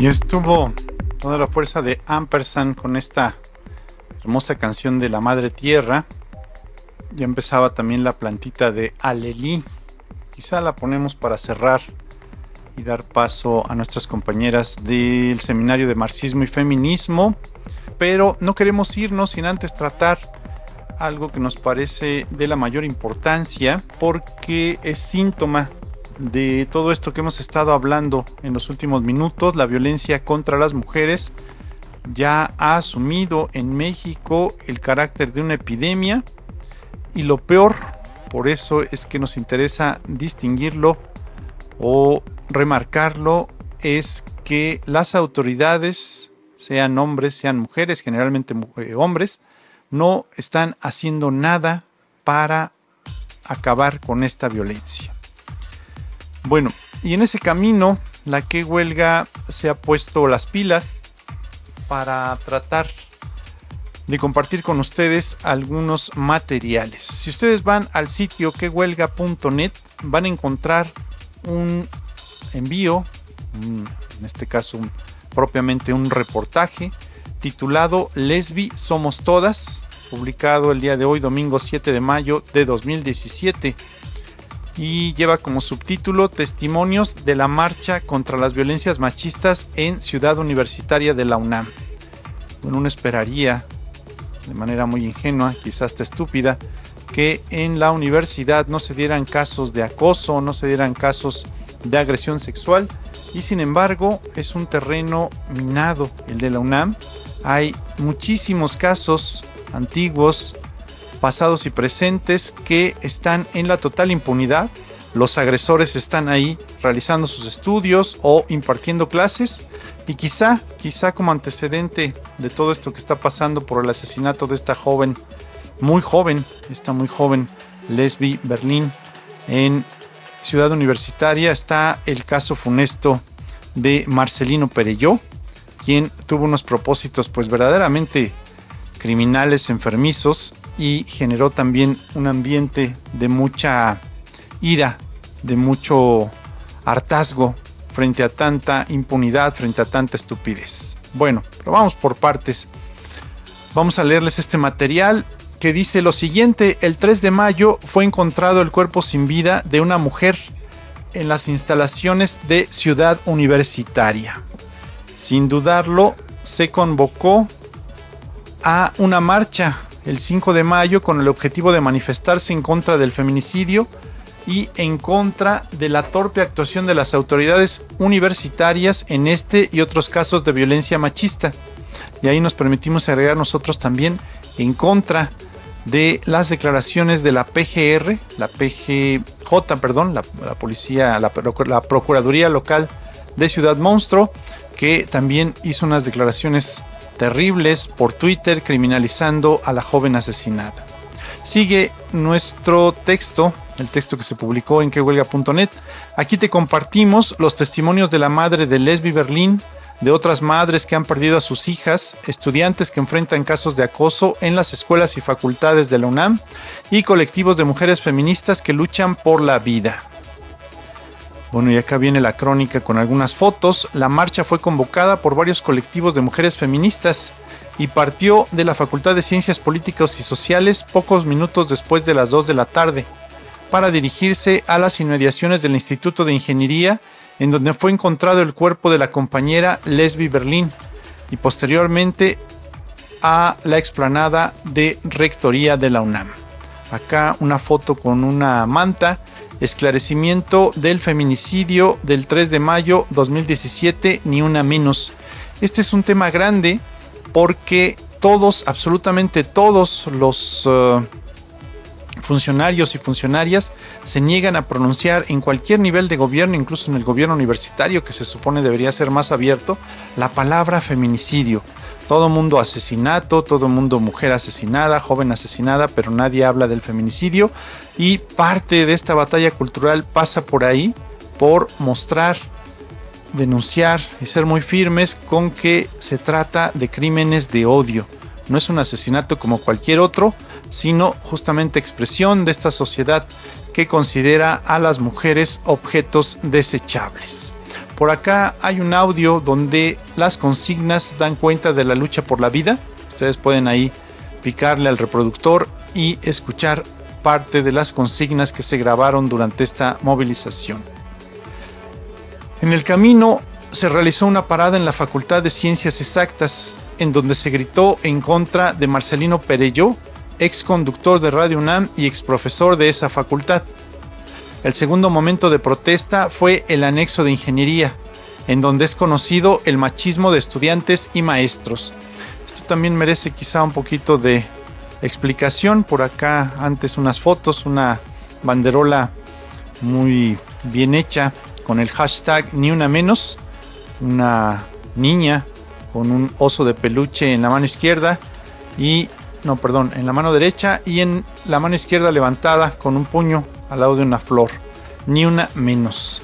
Y estuvo toda la fuerza de Ampersand con esta hermosa canción de la Madre Tierra. Ya empezaba también la plantita de Alelí. Quizá la ponemos para cerrar y dar paso a nuestras compañeras del Seminario de Marxismo y Feminismo. Pero no queremos irnos sin antes tratar algo que nos parece de la mayor importancia, porque es síntoma de todo esto que hemos estado hablando en los últimos minutos. La violencia contra las mujeres ya ha asumido en México el carácter de una epidemia, y lo peor, por eso es que nos interesa distinguirlo o remarcarlo, es que las autoridades, sean hombres, sean mujeres, generalmente hombres, no están haciendo nada para acabar con esta violencia. Bueno, y en ese camino la Que Huelga se ha puesto las pilas para tratar de compartir con ustedes algunos materiales. Si ustedes van al sitio quehuelga.net, van a encontrar un envío, en este caso propiamente un reportaje titulado Lesbi Somos Todas, publicado el día de hoy, domingo 7 de mayo de 2017, y lleva como subtítulo Testimonios de la marcha contra las violencias machistas en Ciudad Universitaria de la UNAM. Bueno, uno esperaría, de manera muy ingenua, quizás hasta estúpida, que en la universidad no se dieran casos de acoso, no se dieran casos de agresión sexual, y sin embargo es un terreno minado el de la UNAM. Hay muchísimos casos antiguos, pasados y presentes, que están en la total impunidad. Los agresores están ahí realizando sus estudios o impartiendo clases, y quizá como antecedente de todo esto que está pasando por el asesinato de esta muy joven, Lesbi Berlín, en Ciudad Universitaria, está el caso funesto de Marcelino Perelló, quien tuvo unos propósitos pues verdaderamente criminales, enfermizos, y generó también un ambiente de mucha ira, de mucho hartazgo frente a tanta impunidad, frente a tanta estupidez. Bueno, pero vamos por partes. Vamos a leerles este material que dice lo siguiente: el 3 de mayo fue encontrado el cuerpo sin vida de una mujer en las instalaciones de Ciudad Universitaria. Sin dudarlo, se convocó a una marcha el 5 de mayo con el objetivo de manifestarse en contra del feminicidio y en contra de la torpe actuación de las autoridades universitarias en este y otros casos de violencia machista. Y ahí nos permitimos agregar nosotros también en contra de las declaraciones de la PGR, la policía, la Procuraduría Local de Ciudad Monstruo, que también hizo unas declaraciones terribles por Twitter criminalizando a la joven asesinada. Sigue nuestro texto, el texto que se publicó en quehuelga.net. Aquí te compartimos los testimonios de la madre de Lesbi Berlín, de otras madres que han perdido a sus hijas, estudiantes que enfrentan casos de acoso en las escuelas y facultades de la UNAM, y colectivos de mujeres feministas que luchan por la vida. Bueno, y acá viene la crónica con algunas fotos. La marcha fue convocada por varios colectivos de mujeres feministas y partió de la Facultad de Ciencias Políticas y Sociales pocos minutos después de las 2 de la tarde, para dirigirse a las inmediaciones del Instituto de Ingeniería, en donde fue encontrado el cuerpo de la compañera Lesbi Berlín, y posteriormente a la explanada de Rectoría de la UNAM. Acá una foto con una manta: esclarecimiento del feminicidio del 3 de mayo 2017, ni una menos. Este es un tema grande porque absolutamente todos los funcionarios y funcionarias se niegan a pronunciar en cualquier nivel de gobierno, incluso en el gobierno universitario, que se supone debería ser más abierto, la palabra feminicidio. Todo mundo asesinato, todo mundo mujer asesinada, joven asesinada, pero nadie habla del feminicidio, y parte de esta batalla cultural pasa por ahí, por mostrar, denunciar y ser muy firmes con que se trata de crímenes de odio. No es un asesinato como cualquier otro, sino justamente expresión de esta sociedad que considera a las mujeres objetos desechables. Por acá hay un audio donde las consignas dan cuenta de la lucha por la vida. Ustedes pueden ahí picarle al reproductor y escuchar parte de las consignas que se grabaron durante esta movilización. En el camino se realizó una parada en la Facultad de Ciencias Exactas, en donde se gritó en contra de Marcelino Perelló, ex conductor de Radio UNAM y ex profesor de esa facultad. El segundo momento de protesta fue el anexo de ingeniería, en donde es conocido el machismo de estudiantes y maestros. Esto también merece quizá un poquito de explicación. Por acá antes unas fotos, una banderola muy bien hecha con el hashtag Ni Una Menos, una niña con un oso de peluche en la mano izquierda en la mano derecha, y en la mano izquierda levantada con un puño al lado de una flor. Ni una menos.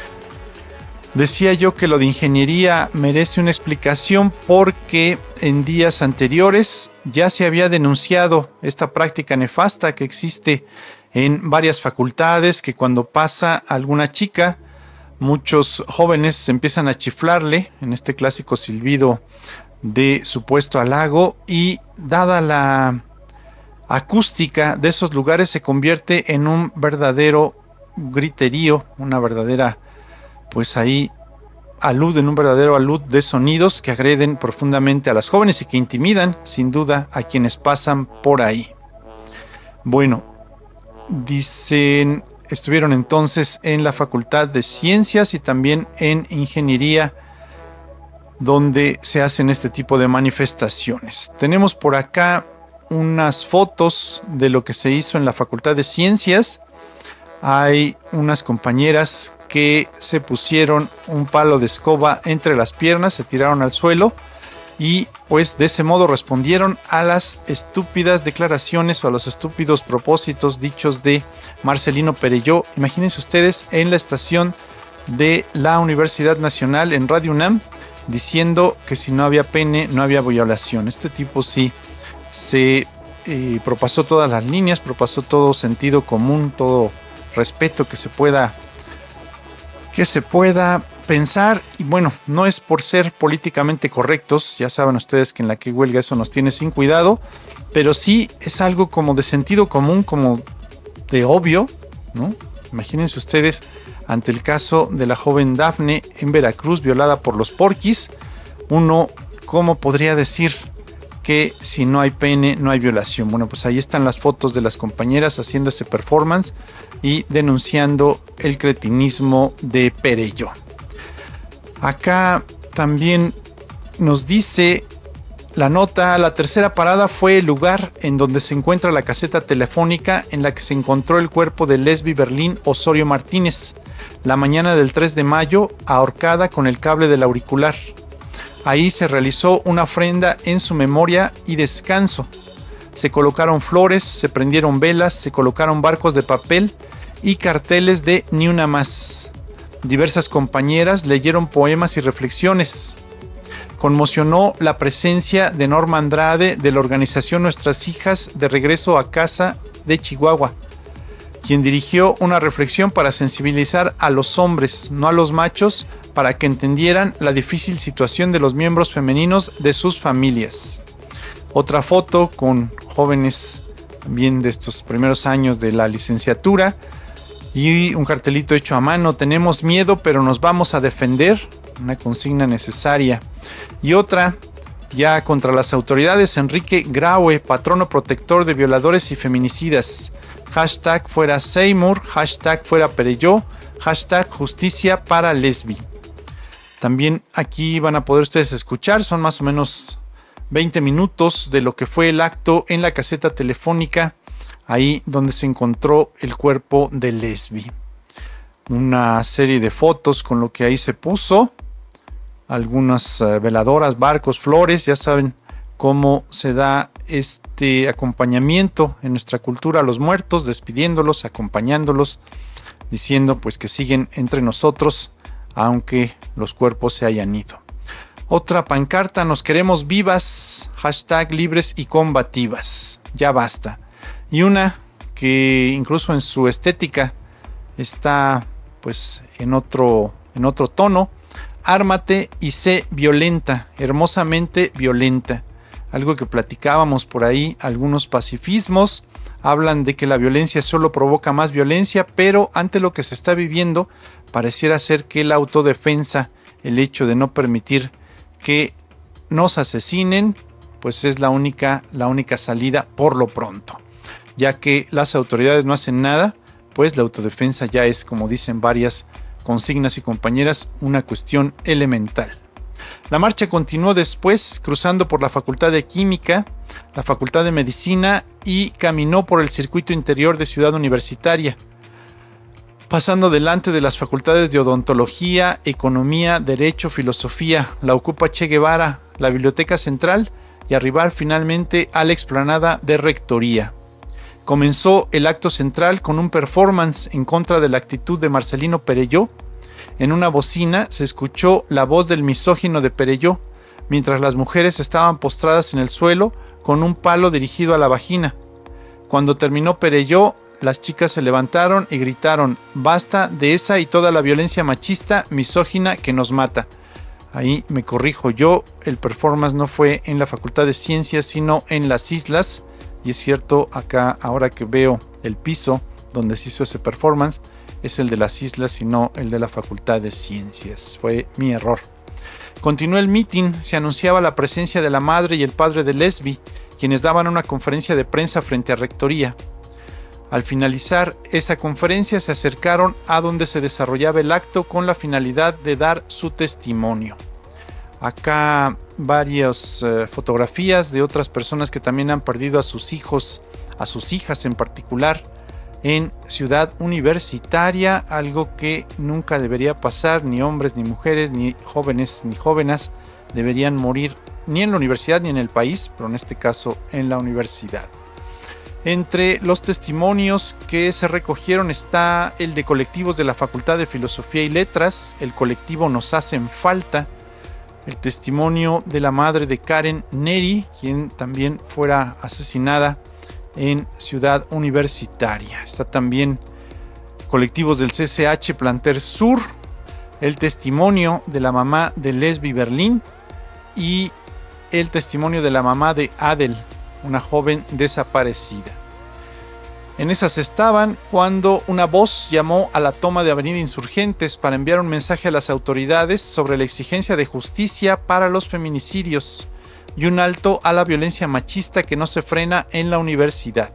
Decía yo que lo de ingeniería merece una explicación porque en días anteriores ya se había denunciado esta práctica nefasta que existe en varias facultades, que cuando pasa alguna chica, muchos jóvenes empiezan a chiflarle en este clásico silbido de supuesto halago, y dada la acústica de esos lugares se convierte en un verdadero griterío, una verdadera, pues ahí alud de sonidos que agreden profundamente a las jóvenes y que intimidan sin duda a quienes pasan por ahí. Bueno, dicen, estuvieron entonces en la Facultad de Ciencias y también en Ingeniería, donde se hacen este tipo de manifestaciones. Tenemos por acá unas fotos de lo que se hizo en la Facultad de Ciencias. Hay unas compañeras que se pusieron un palo de escoba entre las piernas, se tiraron al suelo y pues de ese modo respondieron a las estúpidas declaraciones o a los estúpidos propósitos dichos de Marcelino Perelló. Imagínense ustedes en la estación de la Universidad Nacional en Radio UNAM diciendo que si no había pene no había violación. Este tipo sí se propasó todas las líneas, propasó todo sentido común, todo respeto que se pueda pensar. Y bueno, no es por ser políticamente correctos, ya saben ustedes que en la que huelga eso nos tiene sin cuidado, pero sí es algo como de sentido común, como de obvio, ¿no? Imagínense ustedes ante el caso de la joven Dafne en Veracruz violada por los porquis, uno cómo podría decir que si no hay pene no hay violación. Bueno, pues ahí están las fotos de las compañeras haciendo ese performance y denunciando el cretinismo de Perelló. Acá también nos dice la nota: la tercera parada fue el lugar en donde se encuentra la caseta telefónica en la que se encontró el cuerpo de Lesbi Berlín Osorio Martínez la mañana del 3 de mayo, ahorcada con el cable del auricular. Ahí se realizó una ofrenda en su memoria y descanso. Se colocaron flores, se prendieron velas, se colocaron barcos de papel y carteles de Ni Una Más. Diversas compañeras leyeron poemas y reflexiones. Conmocionó la presencia de Norma Andrade de la organización Nuestras Hijas de Regreso a Casa de Chihuahua, quien dirigió una reflexión para sensibilizar a los hombres, no a los machos, para que entendieran la difícil situación de los miembros femeninos de sus familias. Otra foto con jóvenes también de estos primeros años de la licenciatura y un cartelito hecho a mano: tenemos miedo pero nos vamos a defender, una consigna necesaria. Y otra ya contra las autoridades: Enrique Graue, patrono protector de violadores y feminicidas. Hashtag fuera Seymour, hashtag fuera Perelló, hashtag justicia para Lesbi. También aquí van a poder ustedes escuchar, son más o menos 20 minutos de lo que fue el acto en la caseta telefónica, ahí donde se encontró el cuerpo de Lesbi. Una serie de fotos con lo que ahí se puso, algunas veladoras, barcos, flores. Ya saben cómo se da este acompañamiento en nuestra cultura a los muertos, despidiéndolos, acompañándolos, diciendo pues que siguen entre nosotros aunque los cuerpos se hayan ido. Otra pancarta: nos queremos vivas, hashtag libres y combativas, ya basta. Y una que incluso en su estética está pues en otro tono, ármate y sé violenta, hermosamente violenta. Algo que platicábamos por ahí, algunos pacifismos hablan de que la violencia solo provoca más violencia, pero ante lo que se está viviendo, pareciera ser que la autodefensa, el hecho de no permitir que nos asesinen, pues es la única salida por lo pronto. Ya que las autoridades no hacen nada, pues la autodefensa ya es, como dicen varias consignas y compañeras, una cuestión elemental. La marcha continuó después cruzando por la Facultad de Química, la Facultad de Medicina y caminó por el circuito interior de Ciudad Universitaria, pasando delante de las facultades de Odontología, Economía, Derecho, Filosofía, la Ocupa Che Guevara, la Biblioteca Central y arribar finalmente a la explanada de Rectoría. Comenzó el acto central con un performance en contra de la actitud de Marcelino Perelló. En una bocina se escuchó la voz del misógino de Perelló, mientras las mujeres estaban postradas en el suelo con un palo dirigido a la vagina. Cuando terminó Perelló, las chicas se levantaron y gritaron: basta de esa y toda la violencia machista, misógina que nos mata. Ahí me corrijo yo, el performance no fue en la Facultad de Ciencias, sino en las Islas. Y es cierto, acá ahora que veo el piso donde se hizo ese performance, es el de las Islas y no el de la Facultad de Ciencias. Fue mi error. Continuó el meeting, se anunciaba la presencia de la madre y el padre de Lesbi, quienes daban una conferencia de prensa frente a Rectoría. Al finalizar esa conferencia se acercaron a donde se desarrollaba el acto con la finalidad de dar su testimonio. Acá varias fotografías de otras personas que también han perdido a sus hijos, a sus hijas en particular, en Ciudad Universitaria, algo que nunca debería pasar, ni hombres ni mujeres, ni jóvenes ni jóvenes deberían morir ni en la universidad ni en el país, pero en este caso en la universidad. Entre los testimonios que se recogieron está el de colectivos de la Facultad de Filosofía y Letras, el colectivo Nos Hacen Falta, el testimonio de la madre de Karen Neri, quien también fuera asesinada en Ciudad Universitaria. Está también colectivos del CCH Planter Sur, el testimonio de la mamá de Lesbi Berlín y el testimonio de la mamá de Adel, una joven desaparecida. En esas estaban cuando una voz llamó a la toma de Avenida Insurgentes para enviar un mensaje a las autoridades sobre la exigencia de justicia para los feminicidios y un alto a la violencia machista que no se frena en la universidad.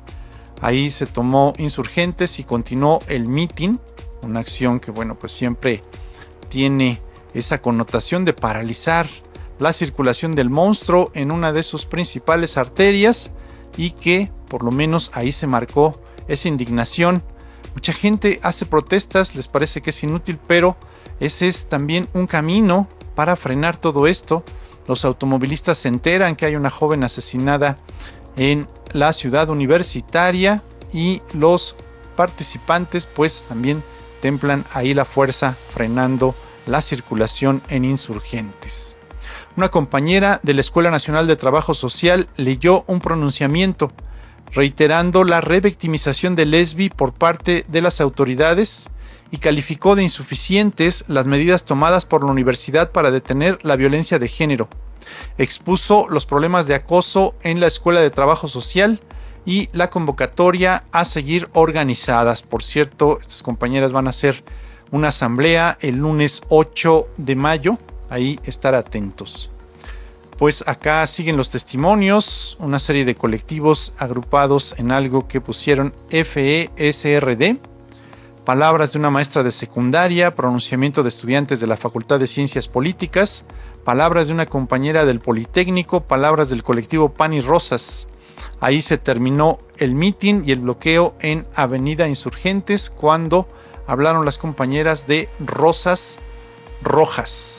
Ahí se tomó Insurgentes y continuó el meeting, una acción que pues siempre tiene esa connotación de paralizar la circulación del monstruo en una de sus principales arterias y que por lo menos ahí se marcó esa indignación. Mucha gente hace protestas, les parece que es inútil, pero ese es también un camino para frenar todo esto. Los automovilistas se enteran que hay una joven asesinada en la Ciudad Universitaria y los participantes pues también templan ahí la fuerza frenando la circulación en Insurgentes. Una compañera de la Escuela Nacional de Trabajo Social leyó un pronunciamiento reiterando la revictimización de Lesbi por parte de las autoridades y calificó de insuficientes las medidas tomadas por la universidad para detener la violencia de género. Expuso los problemas de acoso en la Escuela de Trabajo Social y la convocatoria a seguir organizadas. Por cierto, estas compañeras van a hacer una asamblea el lunes 8 de mayo. Ahí estar atentos. Pues acá siguen los testimonios, una serie de colectivos agrupados en algo que pusieron FESRD, palabras de una maestra de secundaria, pronunciamiento de estudiantes de la Facultad de Ciencias Políticas, palabras de una compañera del Politécnico, palabras del colectivo Pan y Rosas. Ahí se terminó el meeting y el bloqueo en Avenida Insurgentes cuando hablaron las compañeras de Rosas Rojas.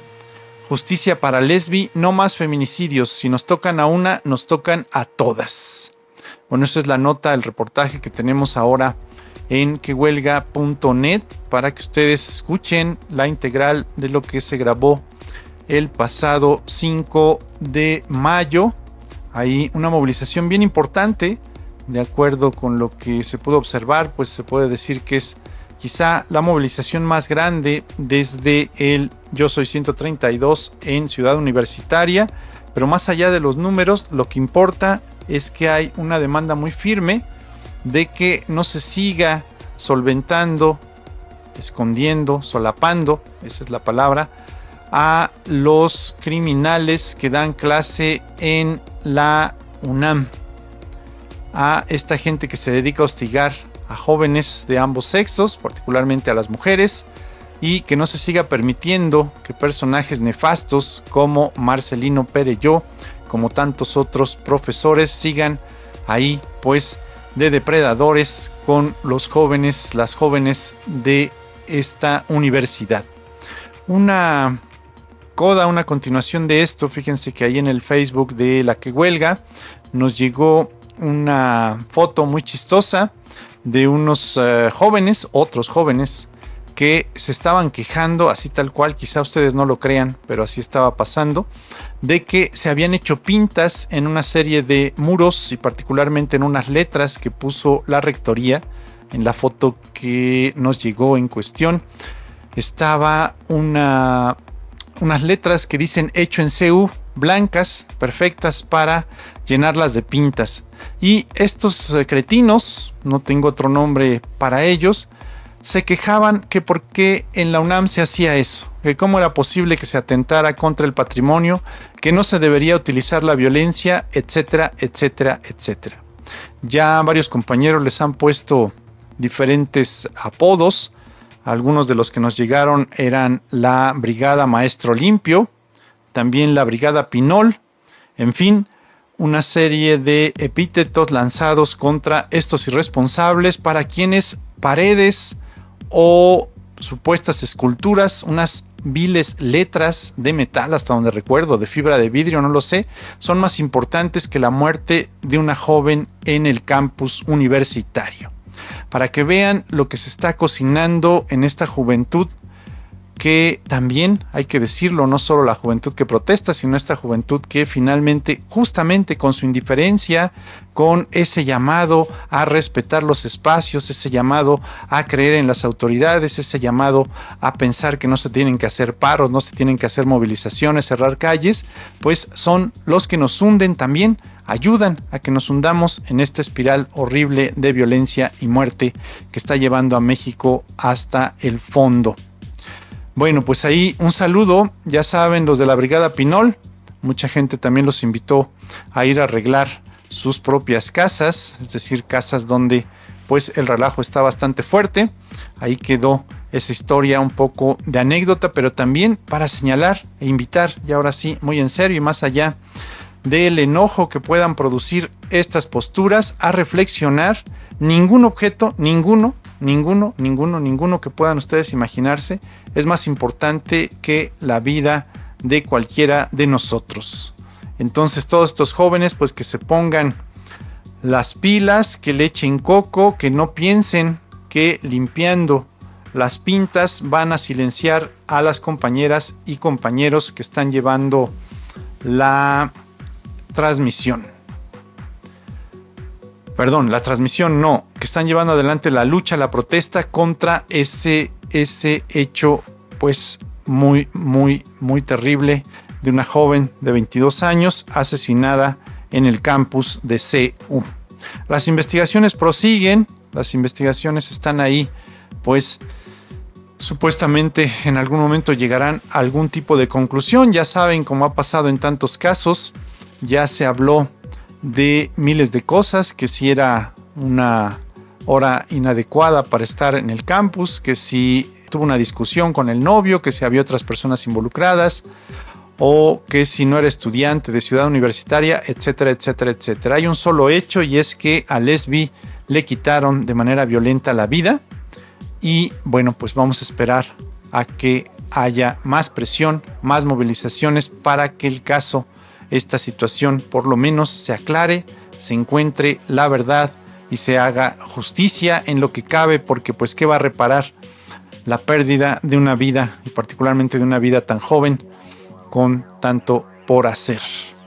Justicia para Lesbi, no más feminicidios. Si nos tocan a una, nos tocan a todas. Bueno, esa es la nota, el reportaje que tenemos ahora en quehuelga.net para que ustedes escuchen la integral de lo que se grabó el pasado 5 de mayo. Hay una movilización bien importante, de acuerdo con lo que se pudo observar, pues se puede decir que es quizá la movilización más grande desde el Yo Soy 132 en Ciudad Universitaria, pero más allá de los números, lo que importa es que hay una demanda muy firme de que no se siga solventando, escondiendo, solapando, esa es la palabra, a los criminales que dan clase en la UNAM, a esta gente que se dedica a hostigar a jóvenes de ambos sexos, particularmente a las mujeres, y que no se siga permitiendo que personajes nefastos como Marcelino Perelló, como tantos otros profesores, sigan ahí pues de depredadores con los jóvenes, las jóvenes de esta universidad. Una continuación de esto, fíjense que ahí en el Facebook de La Que Huelga nos llegó una foto muy chistosa de unos jóvenes, otros jóvenes, que se estaban quejando, así tal cual, quizá ustedes no lo crean, pero así estaba pasando, de que se habían hecho pintas en una serie de muros y particularmente en unas letras que puso la rectoría. En la foto que nos llegó en cuestión estaba unas letras que dicen hecho en CU, blancas, perfectas para llenarlas de pintas. Y estos cretinos, no tengo otro nombre para ellos, se quejaban que por qué en la UNAM se hacía eso, que cómo era posible que se atentara contra el patrimonio, que no se debería utilizar la violencia, etcétera, etcétera, etcétera. Ya varios compañeros les han puesto diferentes apodos. Algunos de los que nos llegaron eran la Brigada Maestro Limpio, también la Brigada Pinol, en fin, una serie de epítetos lanzados contra estos irresponsables para quienes paredes o supuestas esculturas, unas viles letras de metal, hasta donde recuerdo, de fibra de vidrio, no lo sé, son más importantes que la muerte de una joven en el campus universitario. Para que vean lo que se está cocinando en esta juventud, que también hay que decirlo, no solo la juventud que protesta, sino esta juventud que finalmente, justamente con su indiferencia, con ese llamado a respetar los espacios, ese llamado a creer en las autoridades, ese llamado a pensar que no se tienen que hacer paros, no se tienen que hacer movilizaciones, cerrar calles, pues son los que nos hunden también, ayudan a que nos hundamos en esta espiral horrible de violencia y muerte que está llevando a México hasta el fondo. Bueno, pues ahí un saludo, ya saben, los de la Brigada Pinol, mucha gente también los invitó a ir a arreglar sus propias casas, es decir, casas donde pues el relajo está bastante fuerte. Ahí quedó esa historia un poco de anécdota, pero también para señalar e invitar, y ahora sí, muy en serio y más allá del enojo que puedan producir estas posturas, a reflexionar. Ningún objeto, ninguno que puedan ustedes imaginarse es más importante que la vida de cualquiera de nosotros. Entonces todos estos jóvenes pues que se pongan las pilas, que le echen coco, que no piensen que limpiando las pintas van a silenciar a las compañeras y compañeros que están llevando la transmisión. Perdón, la transmisión no, que están llevando adelante la lucha, la protesta contra ese hecho pues muy terrible de una joven de 22 años asesinada en el campus de CU. Las investigaciones prosiguen, las investigaciones están ahí, pues supuestamente en algún momento llegarán a algún tipo de conclusión. Ya saben, como ha pasado en tantos casos, ya se habló de miles de cosas, que si era una hora inadecuada para estar en el campus, que si tuvo una discusión con el novio, que si había otras personas involucradas, o que si no era estudiante de Ciudad Universitaria, etcétera, etcétera, etcétera. Hay un solo hecho, y es que a Lesbi le quitaron de manera violenta la vida, y bueno, pues vamos a esperar a que haya más presión, más movilizaciones para que el caso, esta situación por lo menos se aclare, se encuentre la verdad y se haga justicia en lo que cabe, porque pues qué va a reparar la pérdida de una vida, y particularmente de una vida tan joven con tanto por hacer.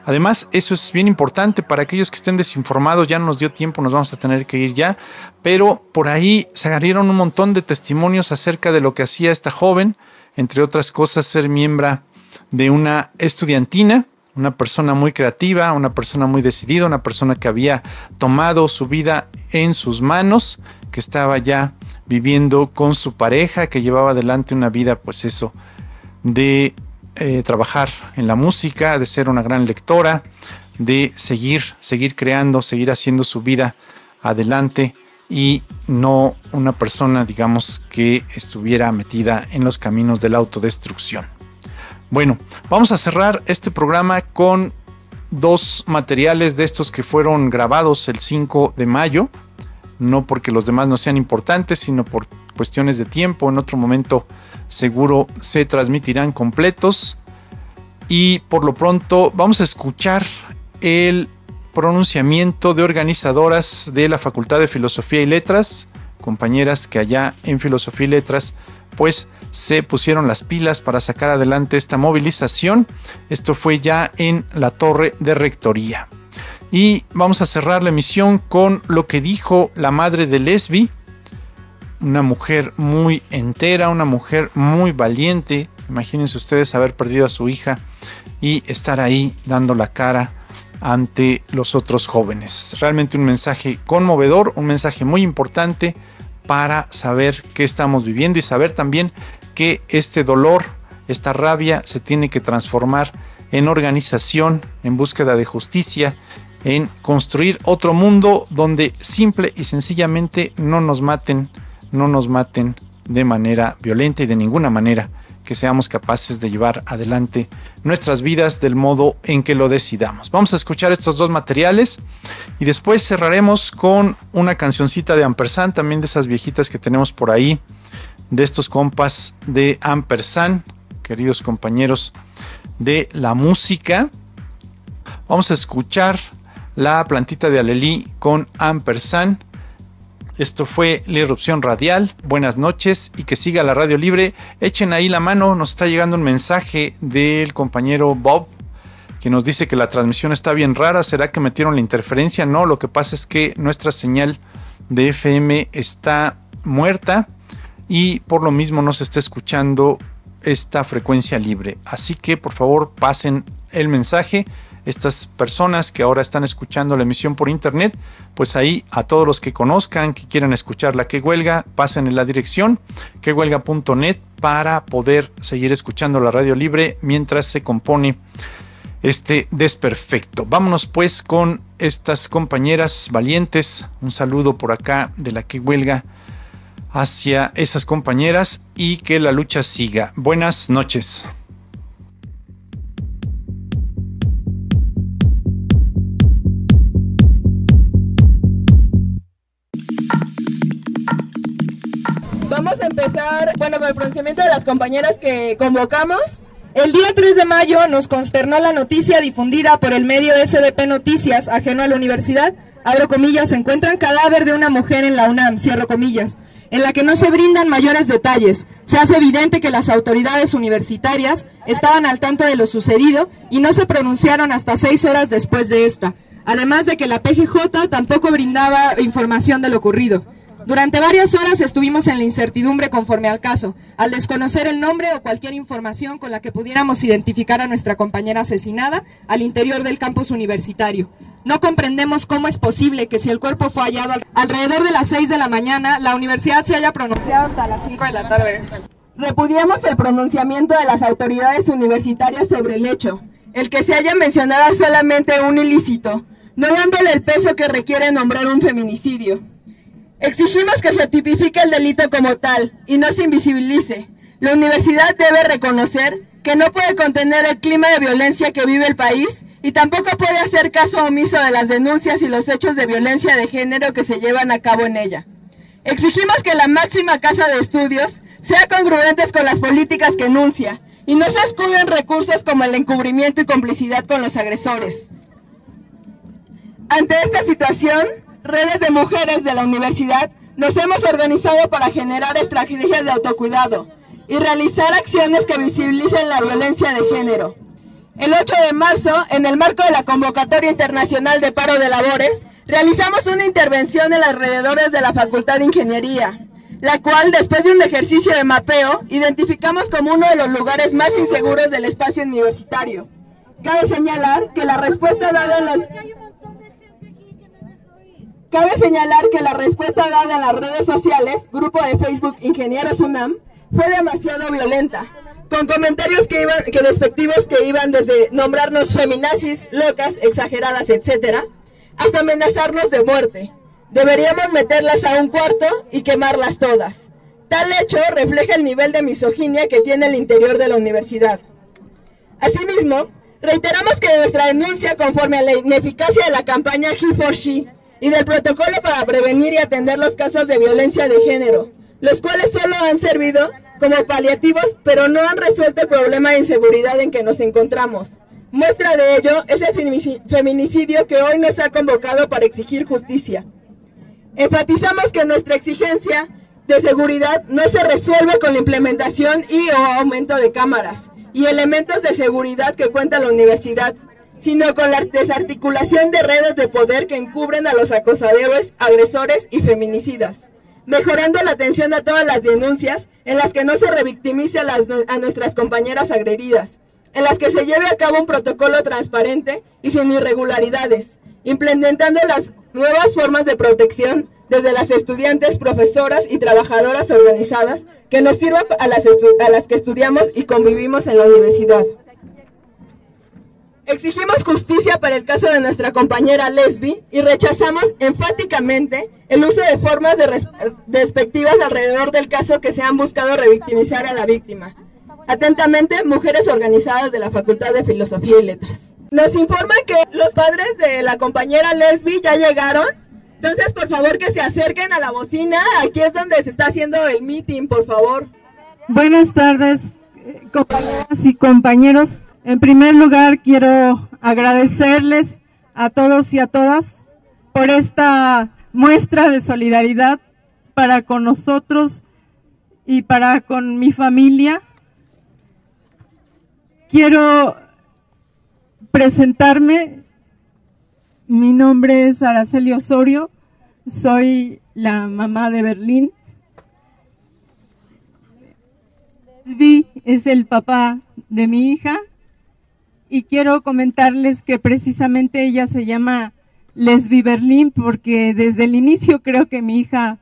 Además, eso es bien importante para aquellos que estén desinformados. Ya no nos dio tiempo, nos vamos a tener que ir ya, pero por ahí se agarraron un montón de testimonios acerca de lo que hacía esta joven, entre otras cosas, ser miembro de una estudiantina, una persona muy creativa, una persona muy decidida, una persona que había tomado su vida en sus manos, que estaba ya viviendo con su pareja, que llevaba adelante una vida, pues eso, de trabajar en la música, de ser una gran lectora, de seguir creando, seguir haciendo su vida adelante y no una persona, digamos, que estuviera metida en los caminos de la autodestrucción. Bueno, vamos a cerrar este programa con 2 materiales de estos que fueron grabados el 5 de mayo, no porque los demás no sean importantes, sino por cuestiones de tiempo. En otro momento seguro se transmitirán completos, y por lo pronto vamos a escuchar el pronunciamiento de organizadoras de la Facultad de Filosofía y Letras, compañeras que allá en Filosofía y Letras pues se pusieron las pilas para sacar adelante esta movilización. Esto fue ya en la Torre de Rectoría. Y vamos a cerrar la emisión con lo que dijo la madre de Lesbi, una mujer muy entera, una mujer muy valiente. Imagínense ustedes haber perdido a su hija y estar ahí dando la cara ante los otros jóvenes. Realmente un mensaje conmovedor, un mensaje muy importante para saber qué estamos viviendo y saber también que este dolor, esta rabia se tiene que transformar en organización, en búsqueda de justicia, en construir otro mundo donde simple y sencillamente no nos maten de manera violenta y de ninguna manera, que seamos capaces de llevar adelante nuestras vidas del modo en que lo decidamos. Vamos a escuchar estos 2 materiales y después cerraremos con una cancioncita de Ampersand, también de esas viejitas que tenemos por ahí, de estos compas de Ampersand, queridos compañeros de la música. Vamos a escuchar La Plantita de Alelí con Ampersand. Esto fue La Irrupción Radial. Buenas noches y que siga la radio libre. Echen ahí la mano, nos está llegando un mensaje del compañero Bob que nos dice que la transmisión está bien rara. ¿Será que metieron la interferencia? No, lo que pasa es que nuestra señal de FM está muerta y por lo mismo no se está escuchando esta frecuencia libre. Así que por favor pasen el mensaje. Estas personas que ahora están escuchando la emisión por internet, pues ahí a todos los que conozcan, que quieran escuchar la Que Huelga, pasen en la dirección quehuelga.net para poder seguir escuchando la radio libre mientras se compone este desperfecto. Vámonos pues con estas compañeras valientes. Un saludo por acá de la Que Huelga hacia esas compañeras y que la lucha siga. Buenas noches. Vamos a empezar, con el pronunciamiento de las compañeras que convocamos. El día 3 de mayo nos consternó la noticia difundida por el medio SDP Noticias, ajeno a la universidad, abro comillas, se encuentra un cadáver de una mujer en la UNAM, cierro comillas, en la que no se brindan mayores detalles. Se hace evidente que las autoridades universitarias estaban al tanto de lo sucedido y no se pronunciaron hasta 6 horas después de esta, además de que la PGJ tampoco brindaba información de lo ocurrido. Durante varias horas estuvimos en la incertidumbre conforme al caso, al desconocer el nombre o cualquier información con la que pudiéramos identificar a nuestra compañera asesinada al interior del campus universitario. No comprendemos cómo es posible que si el cuerpo fue hallado alrededor de las 6 de la mañana, la universidad se haya pronunciado hasta las 5 de la tarde. Repudiamos el pronunciamiento de las autoridades universitarias sobre el hecho, el que se haya mencionado solamente un ilícito, no dándole el peso que requiere nombrar un feminicidio. Exigimos que se tipifique el delito como tal y no se invisibilice. La universidad debe reconocer que no puede contener el clima de violencia que vive el país y tampoco puede hacer caso omiso de las denuncias y los hechos de violencia de género que se llevan a cabo en ella. Exigimos que la máxima casa de estudios sea congruente con las políticas que enuncia y no se escuden recursos como el encubrimiento y complicidad con los agresores. Ante esta situación, redes de mujeres de la universidad nos hemos organizado para generar estrategias de autocuidado y realizar acciones que visibilicen la violencia de género. El 8 de marzo, en el marco de la Convocatoria Internacional de Paro de Labores, realizamos una intervención en los alrededores de la Facultad de Ingeniería, la cual, después de un ejercicio de mapeo, identificamos como uno de los lugares más inseguros del espacio universitario. Cabe señalar que la respuesta dada en las redes sociales, grupo de Facebook Ingenieros UNAM, fue demasiado violenta, con comentarios que despectivos que iban desde nombrarnos feminazis, locas, exageradas, etc., hasta amenazarnos de muerte. Deberíamos meterlas a un cuarto y quemarlas todas. Tal hecho refleja el nivel de misoginia que tiene el interior de la universidad. Asimismo, reiteramos que nuestra denuncia, conforme a la ineficacia de la campaña He4She y del protocolo para prevenir y atender los casos de violencia de género, los cuales solo han servido como paliativos, pero no han resuelto el problema de inseguridad en que nos encontramos. Muestra de ello es el feminicidio que hoy nos ha convocado para exigir justicia. Enfatizamos que nuestra exigencia de seguridad no se resuelve con la implementación y o aumento de cámaras y elementos de seguridad que cuenta la universidad, sino con la desarticulación de redes de poder que encubren a los acosadores, agresores y feminicidas, mejorando la atención a todas las denuncias en las que no se revictimice a nuestras compañeras agredidas, en las que se lleve a cabo un protocolo transparente y sin irregularidades, implementando las nuevas formas de protección desde las estudiantes, profesoras y trabajadoras organizadas que nos sirvan a las que estudiamos y convivimos en la universidad. Exigimos justicia para el caso de nuestra compañera Lesbi y rechazamos enfáticamente el uso de formas despectivas alrededor del caso que se han buscado revictimizar a la víctima. Atentamente, mujeres organizadas de la Facultad de Filosofía y Letras. Nos informan que los padres de la compañera Lesbi ya llegaron. Entonces, por favor, que se acerquen a la bocina. Aquí es donde se está haciendo el meeting, por favor. Buenas tardes, compañeras y compañeros. En primer lugar, quiero agradecerles a todos y a todas por esta muestra de solidaridad para con nosotros y para con mi familia. Quiero presentarme. Mi nombre es Araceli Osorio, soy la mamá de Berlín. Lesbi es el papá de mi hija y quiero comentarles que precisamente ella se llama Lesbi Berlín porque desde el inicio creo que mi hija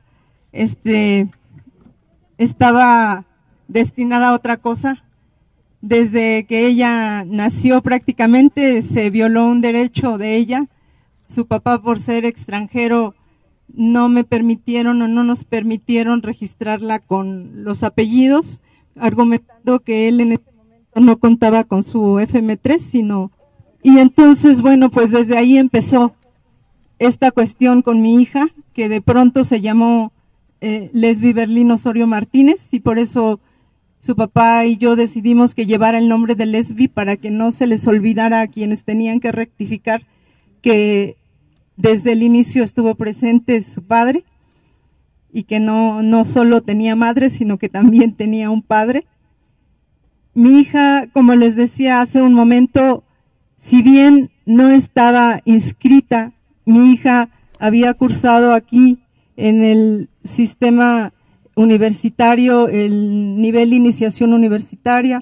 estaba destinada a otra cosa. Desde que ella nació prácticamente se violó un derecho de ella. Su papá, por ser extranjero, no me permitieron o no nos permitieron registrarla con los apellidos, argumentando que él en ese momento no contaba con su FM3, y entonces, bueno, pues desde ahí empezó esta cuestión con mi hija, que de pronto se llamó Lesbi Berlín Osorio Martínez, y por eso su papá y yo decidimos que llevara el nombre de Lesbi para que no se les olvidara a quienes tenían que rectificar que desde el inicio estuvo presente su padre y que no solo tenía madre, sino que también tenía un padre. Mi hija, como les decía hace un momento, si bien no estaba inscrita, mi hija había cursado aquí en el sistema universitario, el nivel de iniciación universitaria,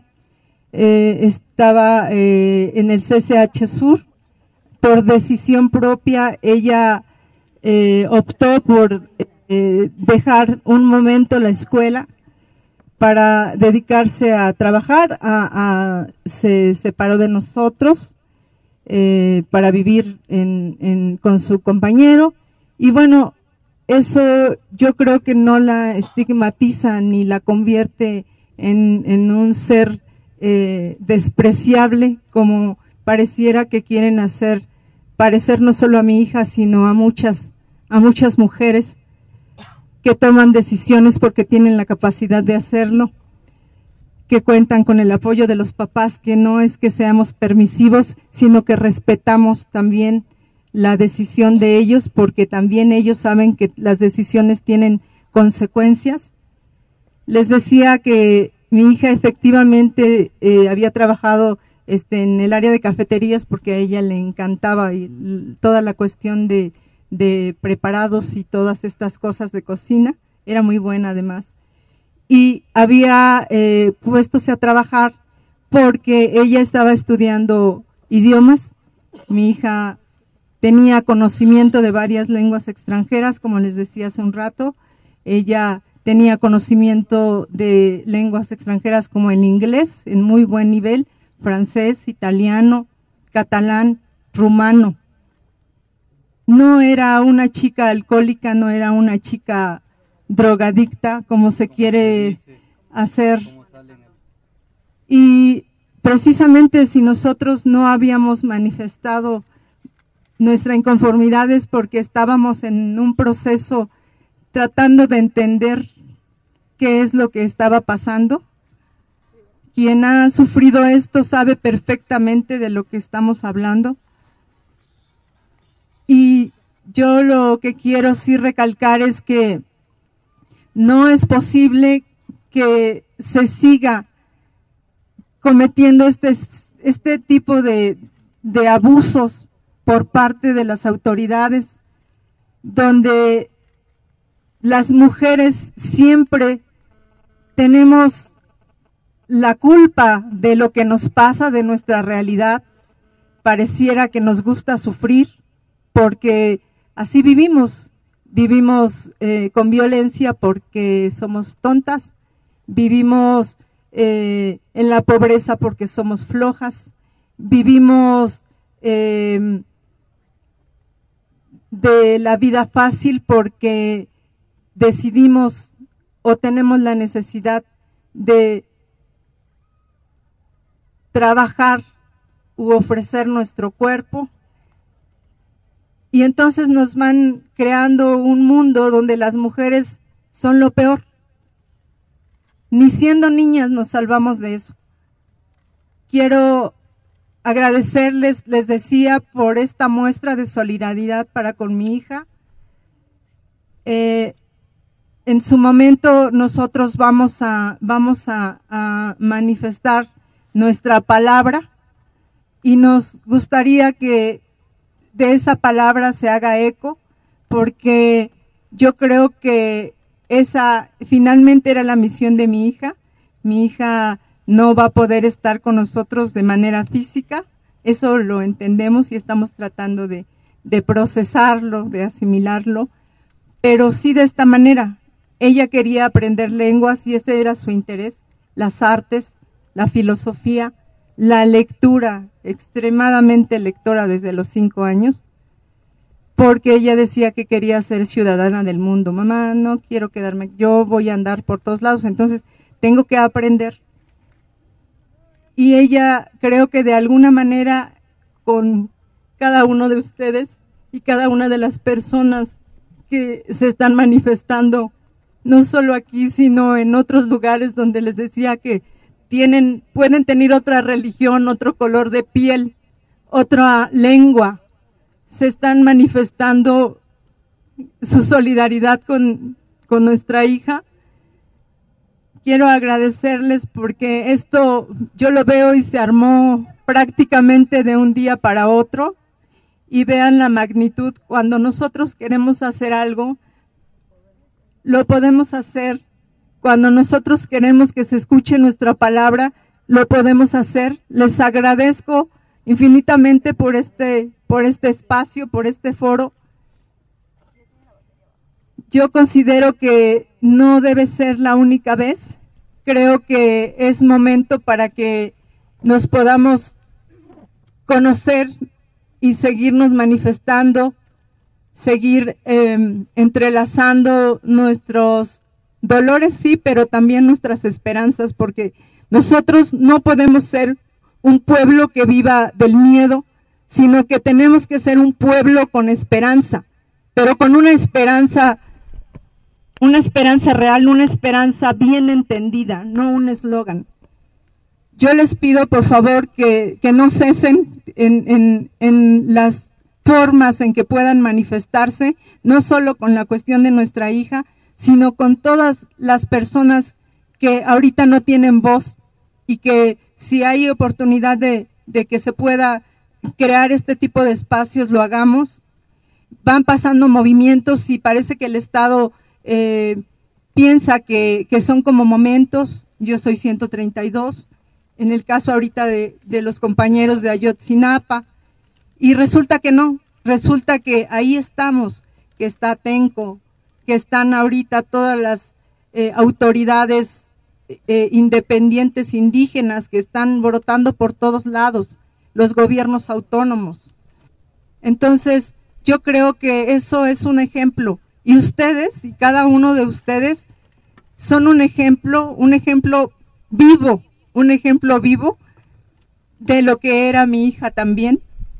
estaba en el CCH Sur. Por decisión propia, ella optó por dejar un momento la escuela para dedicarse a trabajar, se separó de nosotros para vivir con su compañero, y bueno, eso yo creo que no la estigmatiza ni la convierte en un ser despreciable, como pareciera que quieren hacer parecer no solo a mi hija, sino a muchas mujeres que toman decisiones porque tienen la capacidad de hacerlo, que cuentan con el apoyo de los papás, que no es que seamos permisivos, sino que respetamos también la decisión de ellos, porque también ellos saben que las decisiones tienen consecuencias. Les decía que mi hija efectivamente había trabajado en el área de cafeterías, porque a ella le encantaba toda la cuestión de preparados y todas estas cosas de cocina. Era muy buena además. Y había puestose a trabajar porque ella estaba estudiando idiomas. Mi hija tenía conocimiento de varias lenguas extranjeras, como les decía hace un rato. Ella tenía conocimiento de lenguas extranjeras como el inglés, en muy buen nivel, francés, italiano, catalán, rumano. No era una chica alcohólica, no era una chica drogadicta, como se quiere hacer. Y precisamente si nosotros no habíamos manifestado nuestra inconformidad es porque estábamos en un proceso tratando de entender qué es lo que estaba pasando. Quien ha sufrido esto sabe perfectamente de lo que estamos hablando. Y yo lo que quiero sí recalcar es que no es posible que se siga cometiendo este tipo de abusos por parte de las autoridades, donde las mujeres siempre tenemos la culpa de lo que nos pasa, de nuestra realidad. Pareciera que nos gusta sufrir, porque así vivimos con violencia porque somos tontas, vivimos en la pobreza porque somos flojas, vivimos de la vida fácil porque decidimos o tenemos la necesidad de trabajar u ofrecer nuestro cuerpo. Y entonces nos van creando un mundo donde las mujeres son lo peor. Ni siendo niñas nos salvamos de eso. Quiero agradecerles, les decía, por esta muestra de solidaridad para con mi hija. En su momento nosotros vamos a manifestar nuestra palabra y nos gustaría que de esa palabra se haga eco, porque yo creo que esa finalmente era la misión de mi hija. Mi hija no va a poder estar con nosotros de manera física, eso lo entendemos y estamos tratando de procesarlo, de asimilarlo, pero sí de esta manera. Ella quería aprender lenguas y ese era su interés, las artes, la filosofía, la lectura, extremadamente lectora desde los 5 años, porque ella decía que quería ser ciudadana del mundo. Mamá, no quiero quedarme, yo voy a andar por todos lados, entonces tengo que aprender. Y ella, creo que de alguna manera, con cada uno de ustedes y cada una de las personas que se están manifestando, no solo aquí, sino en otros lugares donde les decía que pueden tener otra religión, otro color de piel, otra lengua, se están manifestando su solidaridad con nuestra hija. Quiero agradecerles porque esto yo lo veo y se armó prácticamente de un día para otro, y vean la magnitud. Cuando nosotros queremos hacer algo, lo podemos hacer. Cuando nosotros queremos que se escuche nuestra palabra, lo podemos hacer. Les agradezco infinitamente por este espacio, por este foro. Yo considero que no debe ser la única vez. Creo que es momento para que nos podamos conocer y seguirnos manifestando, seguir entrelazando nuestros dolores, sí, pero también nuestras esperanzas, porque nosotros no podemos ser un pueblo que viva del miedo, sino que tenemos que ser un pueblo con esperanza, pero con una esperanza real, una esperanza bien entendida, no un eslogan. Yo les pido por favor que no cesen en las formas en que puedan manifestarse, no solo con la cuestión de nuestra hija, sino con todas las personas que ahorita no tienen voz, y que si hay oportunidad de de que se pueda crear este tipo de espacios, lo hagamos. Van pasando movimientos y parece que el Estado piensa que son como momentos. Yo soy 132, en el caso ahorita de los compañeros de Ayotzinapa, y resulta que no, resulta que ahí estamos, que está Tenco, que están ahorita todas las autoridades independientes indígenas que están brotando por todos lados, los gobiernos autónomos. Entonces, yo creo que eso es un ejemplo, y ustedes, y cada uno de ustedes, son un ejemplo vivo, de lo que era mi hija también.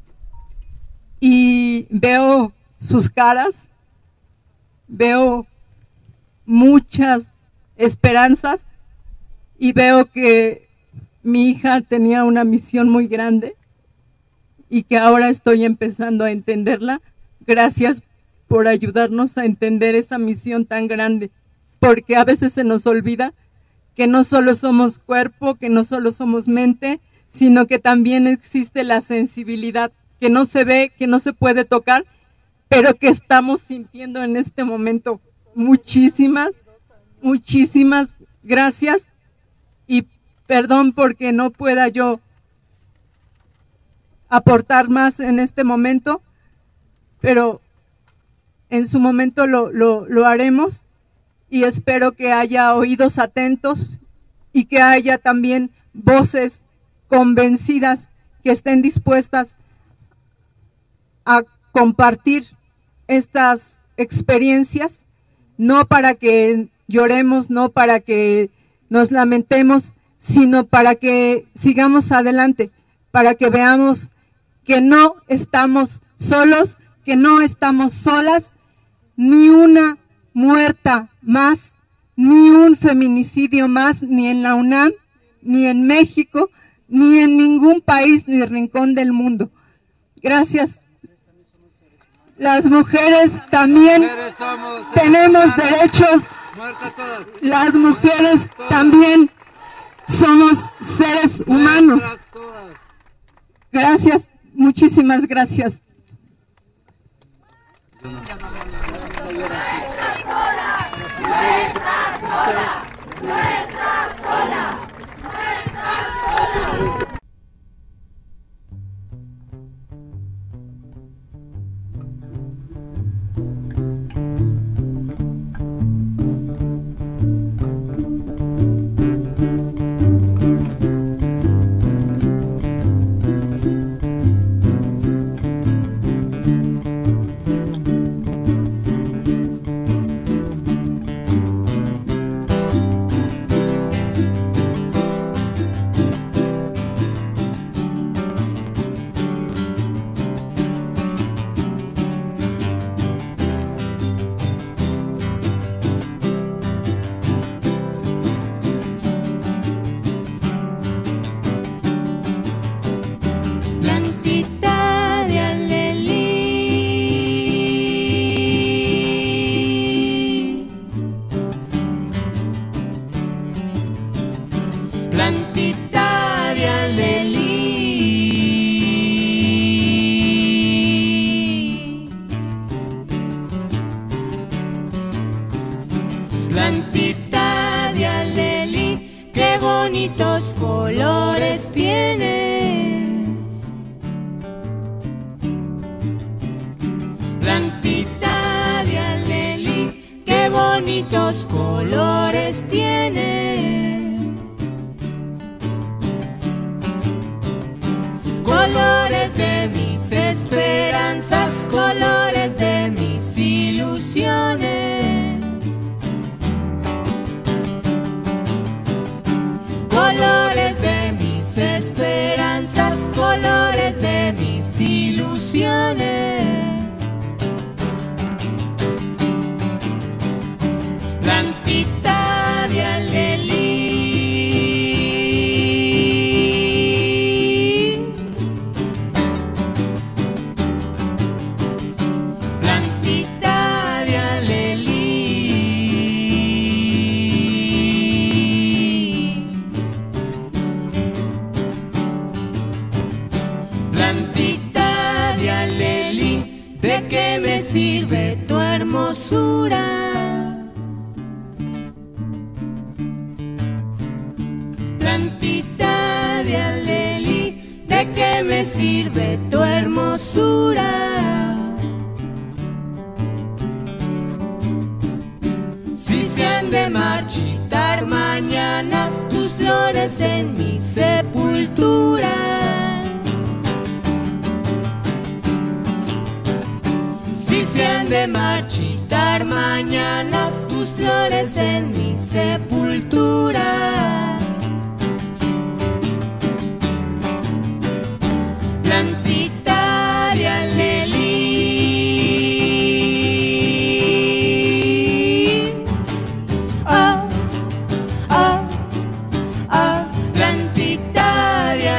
Y veo sus caras, veo muchas esperanzas, y veo que mi hija tenía una misión muy grande y que ahora estoy empezando a entenderla. Gracias por ayudarnos a entender esa misión tan grande, porque a veces se nos olvida que no solo somos cuerpo, que no solo somos mente, sino que también existe la sensibilidad, que no se ve, que no se puede tocar, pero que estamos sintiendo en este momento. Muchísimas gracias, y perdón porque no pueda yo aportar más en este momento, pero en su momento lo haremos, y espero que haya oídos atentos y que haya también voces convencidas que estén dispuestas a compartir estas experiencias, no para que lloremos, no para que nos lamentemos, sino para que sigamos adelante, para que veamos que no estamos solos, que no estamos solas, ni una muerta más, ni un feminicidio más, ni en la UNAM, ni en México, ni en ningún país ni rincón del mundo. Gracias. Las mujeres también tenemos derechos. Las mujeres también somos seres humanos. Gracias, muchísimas gracias. Plantita de alelí, qué bonitos colores tienes. Plantita de alelí, qué bonitos colores tienes. Colores de mis esperanzas, colores de mis ilusiones. Colores de mis esperanzas, colores de mis ilusiones. Plantita de alelí, plantita de alelí. me sirve tu hermosura? Plantita de alelí, ¿de qué me sirve tu hermosura? Si se han de marchitar mañana tus flores en mi sepultura. Si se han de marchitar mañana tus flores en mi sepultura. Plantita de alelí, oh, oh, oh, plantita de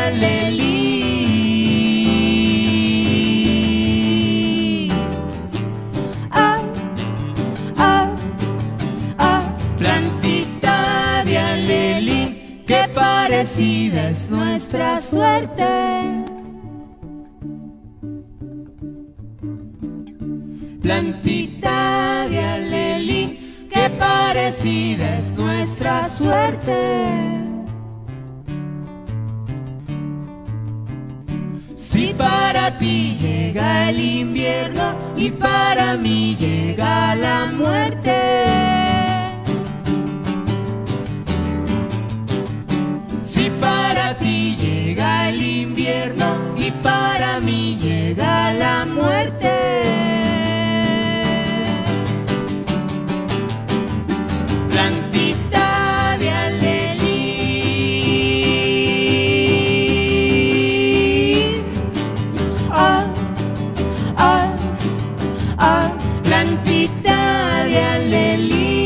alelí, oh, oh, oh, plantita de alelí, qué parecida es nuestra suerte. Plantita de alelí, qué parecida es nuestra suerte. Si para ti llega el invierno y para mí llega la muerte. Si para ti llega el invierno y para mí llega la muerte. Plantita de alelí, oh, oh, oh, plantita de alelí.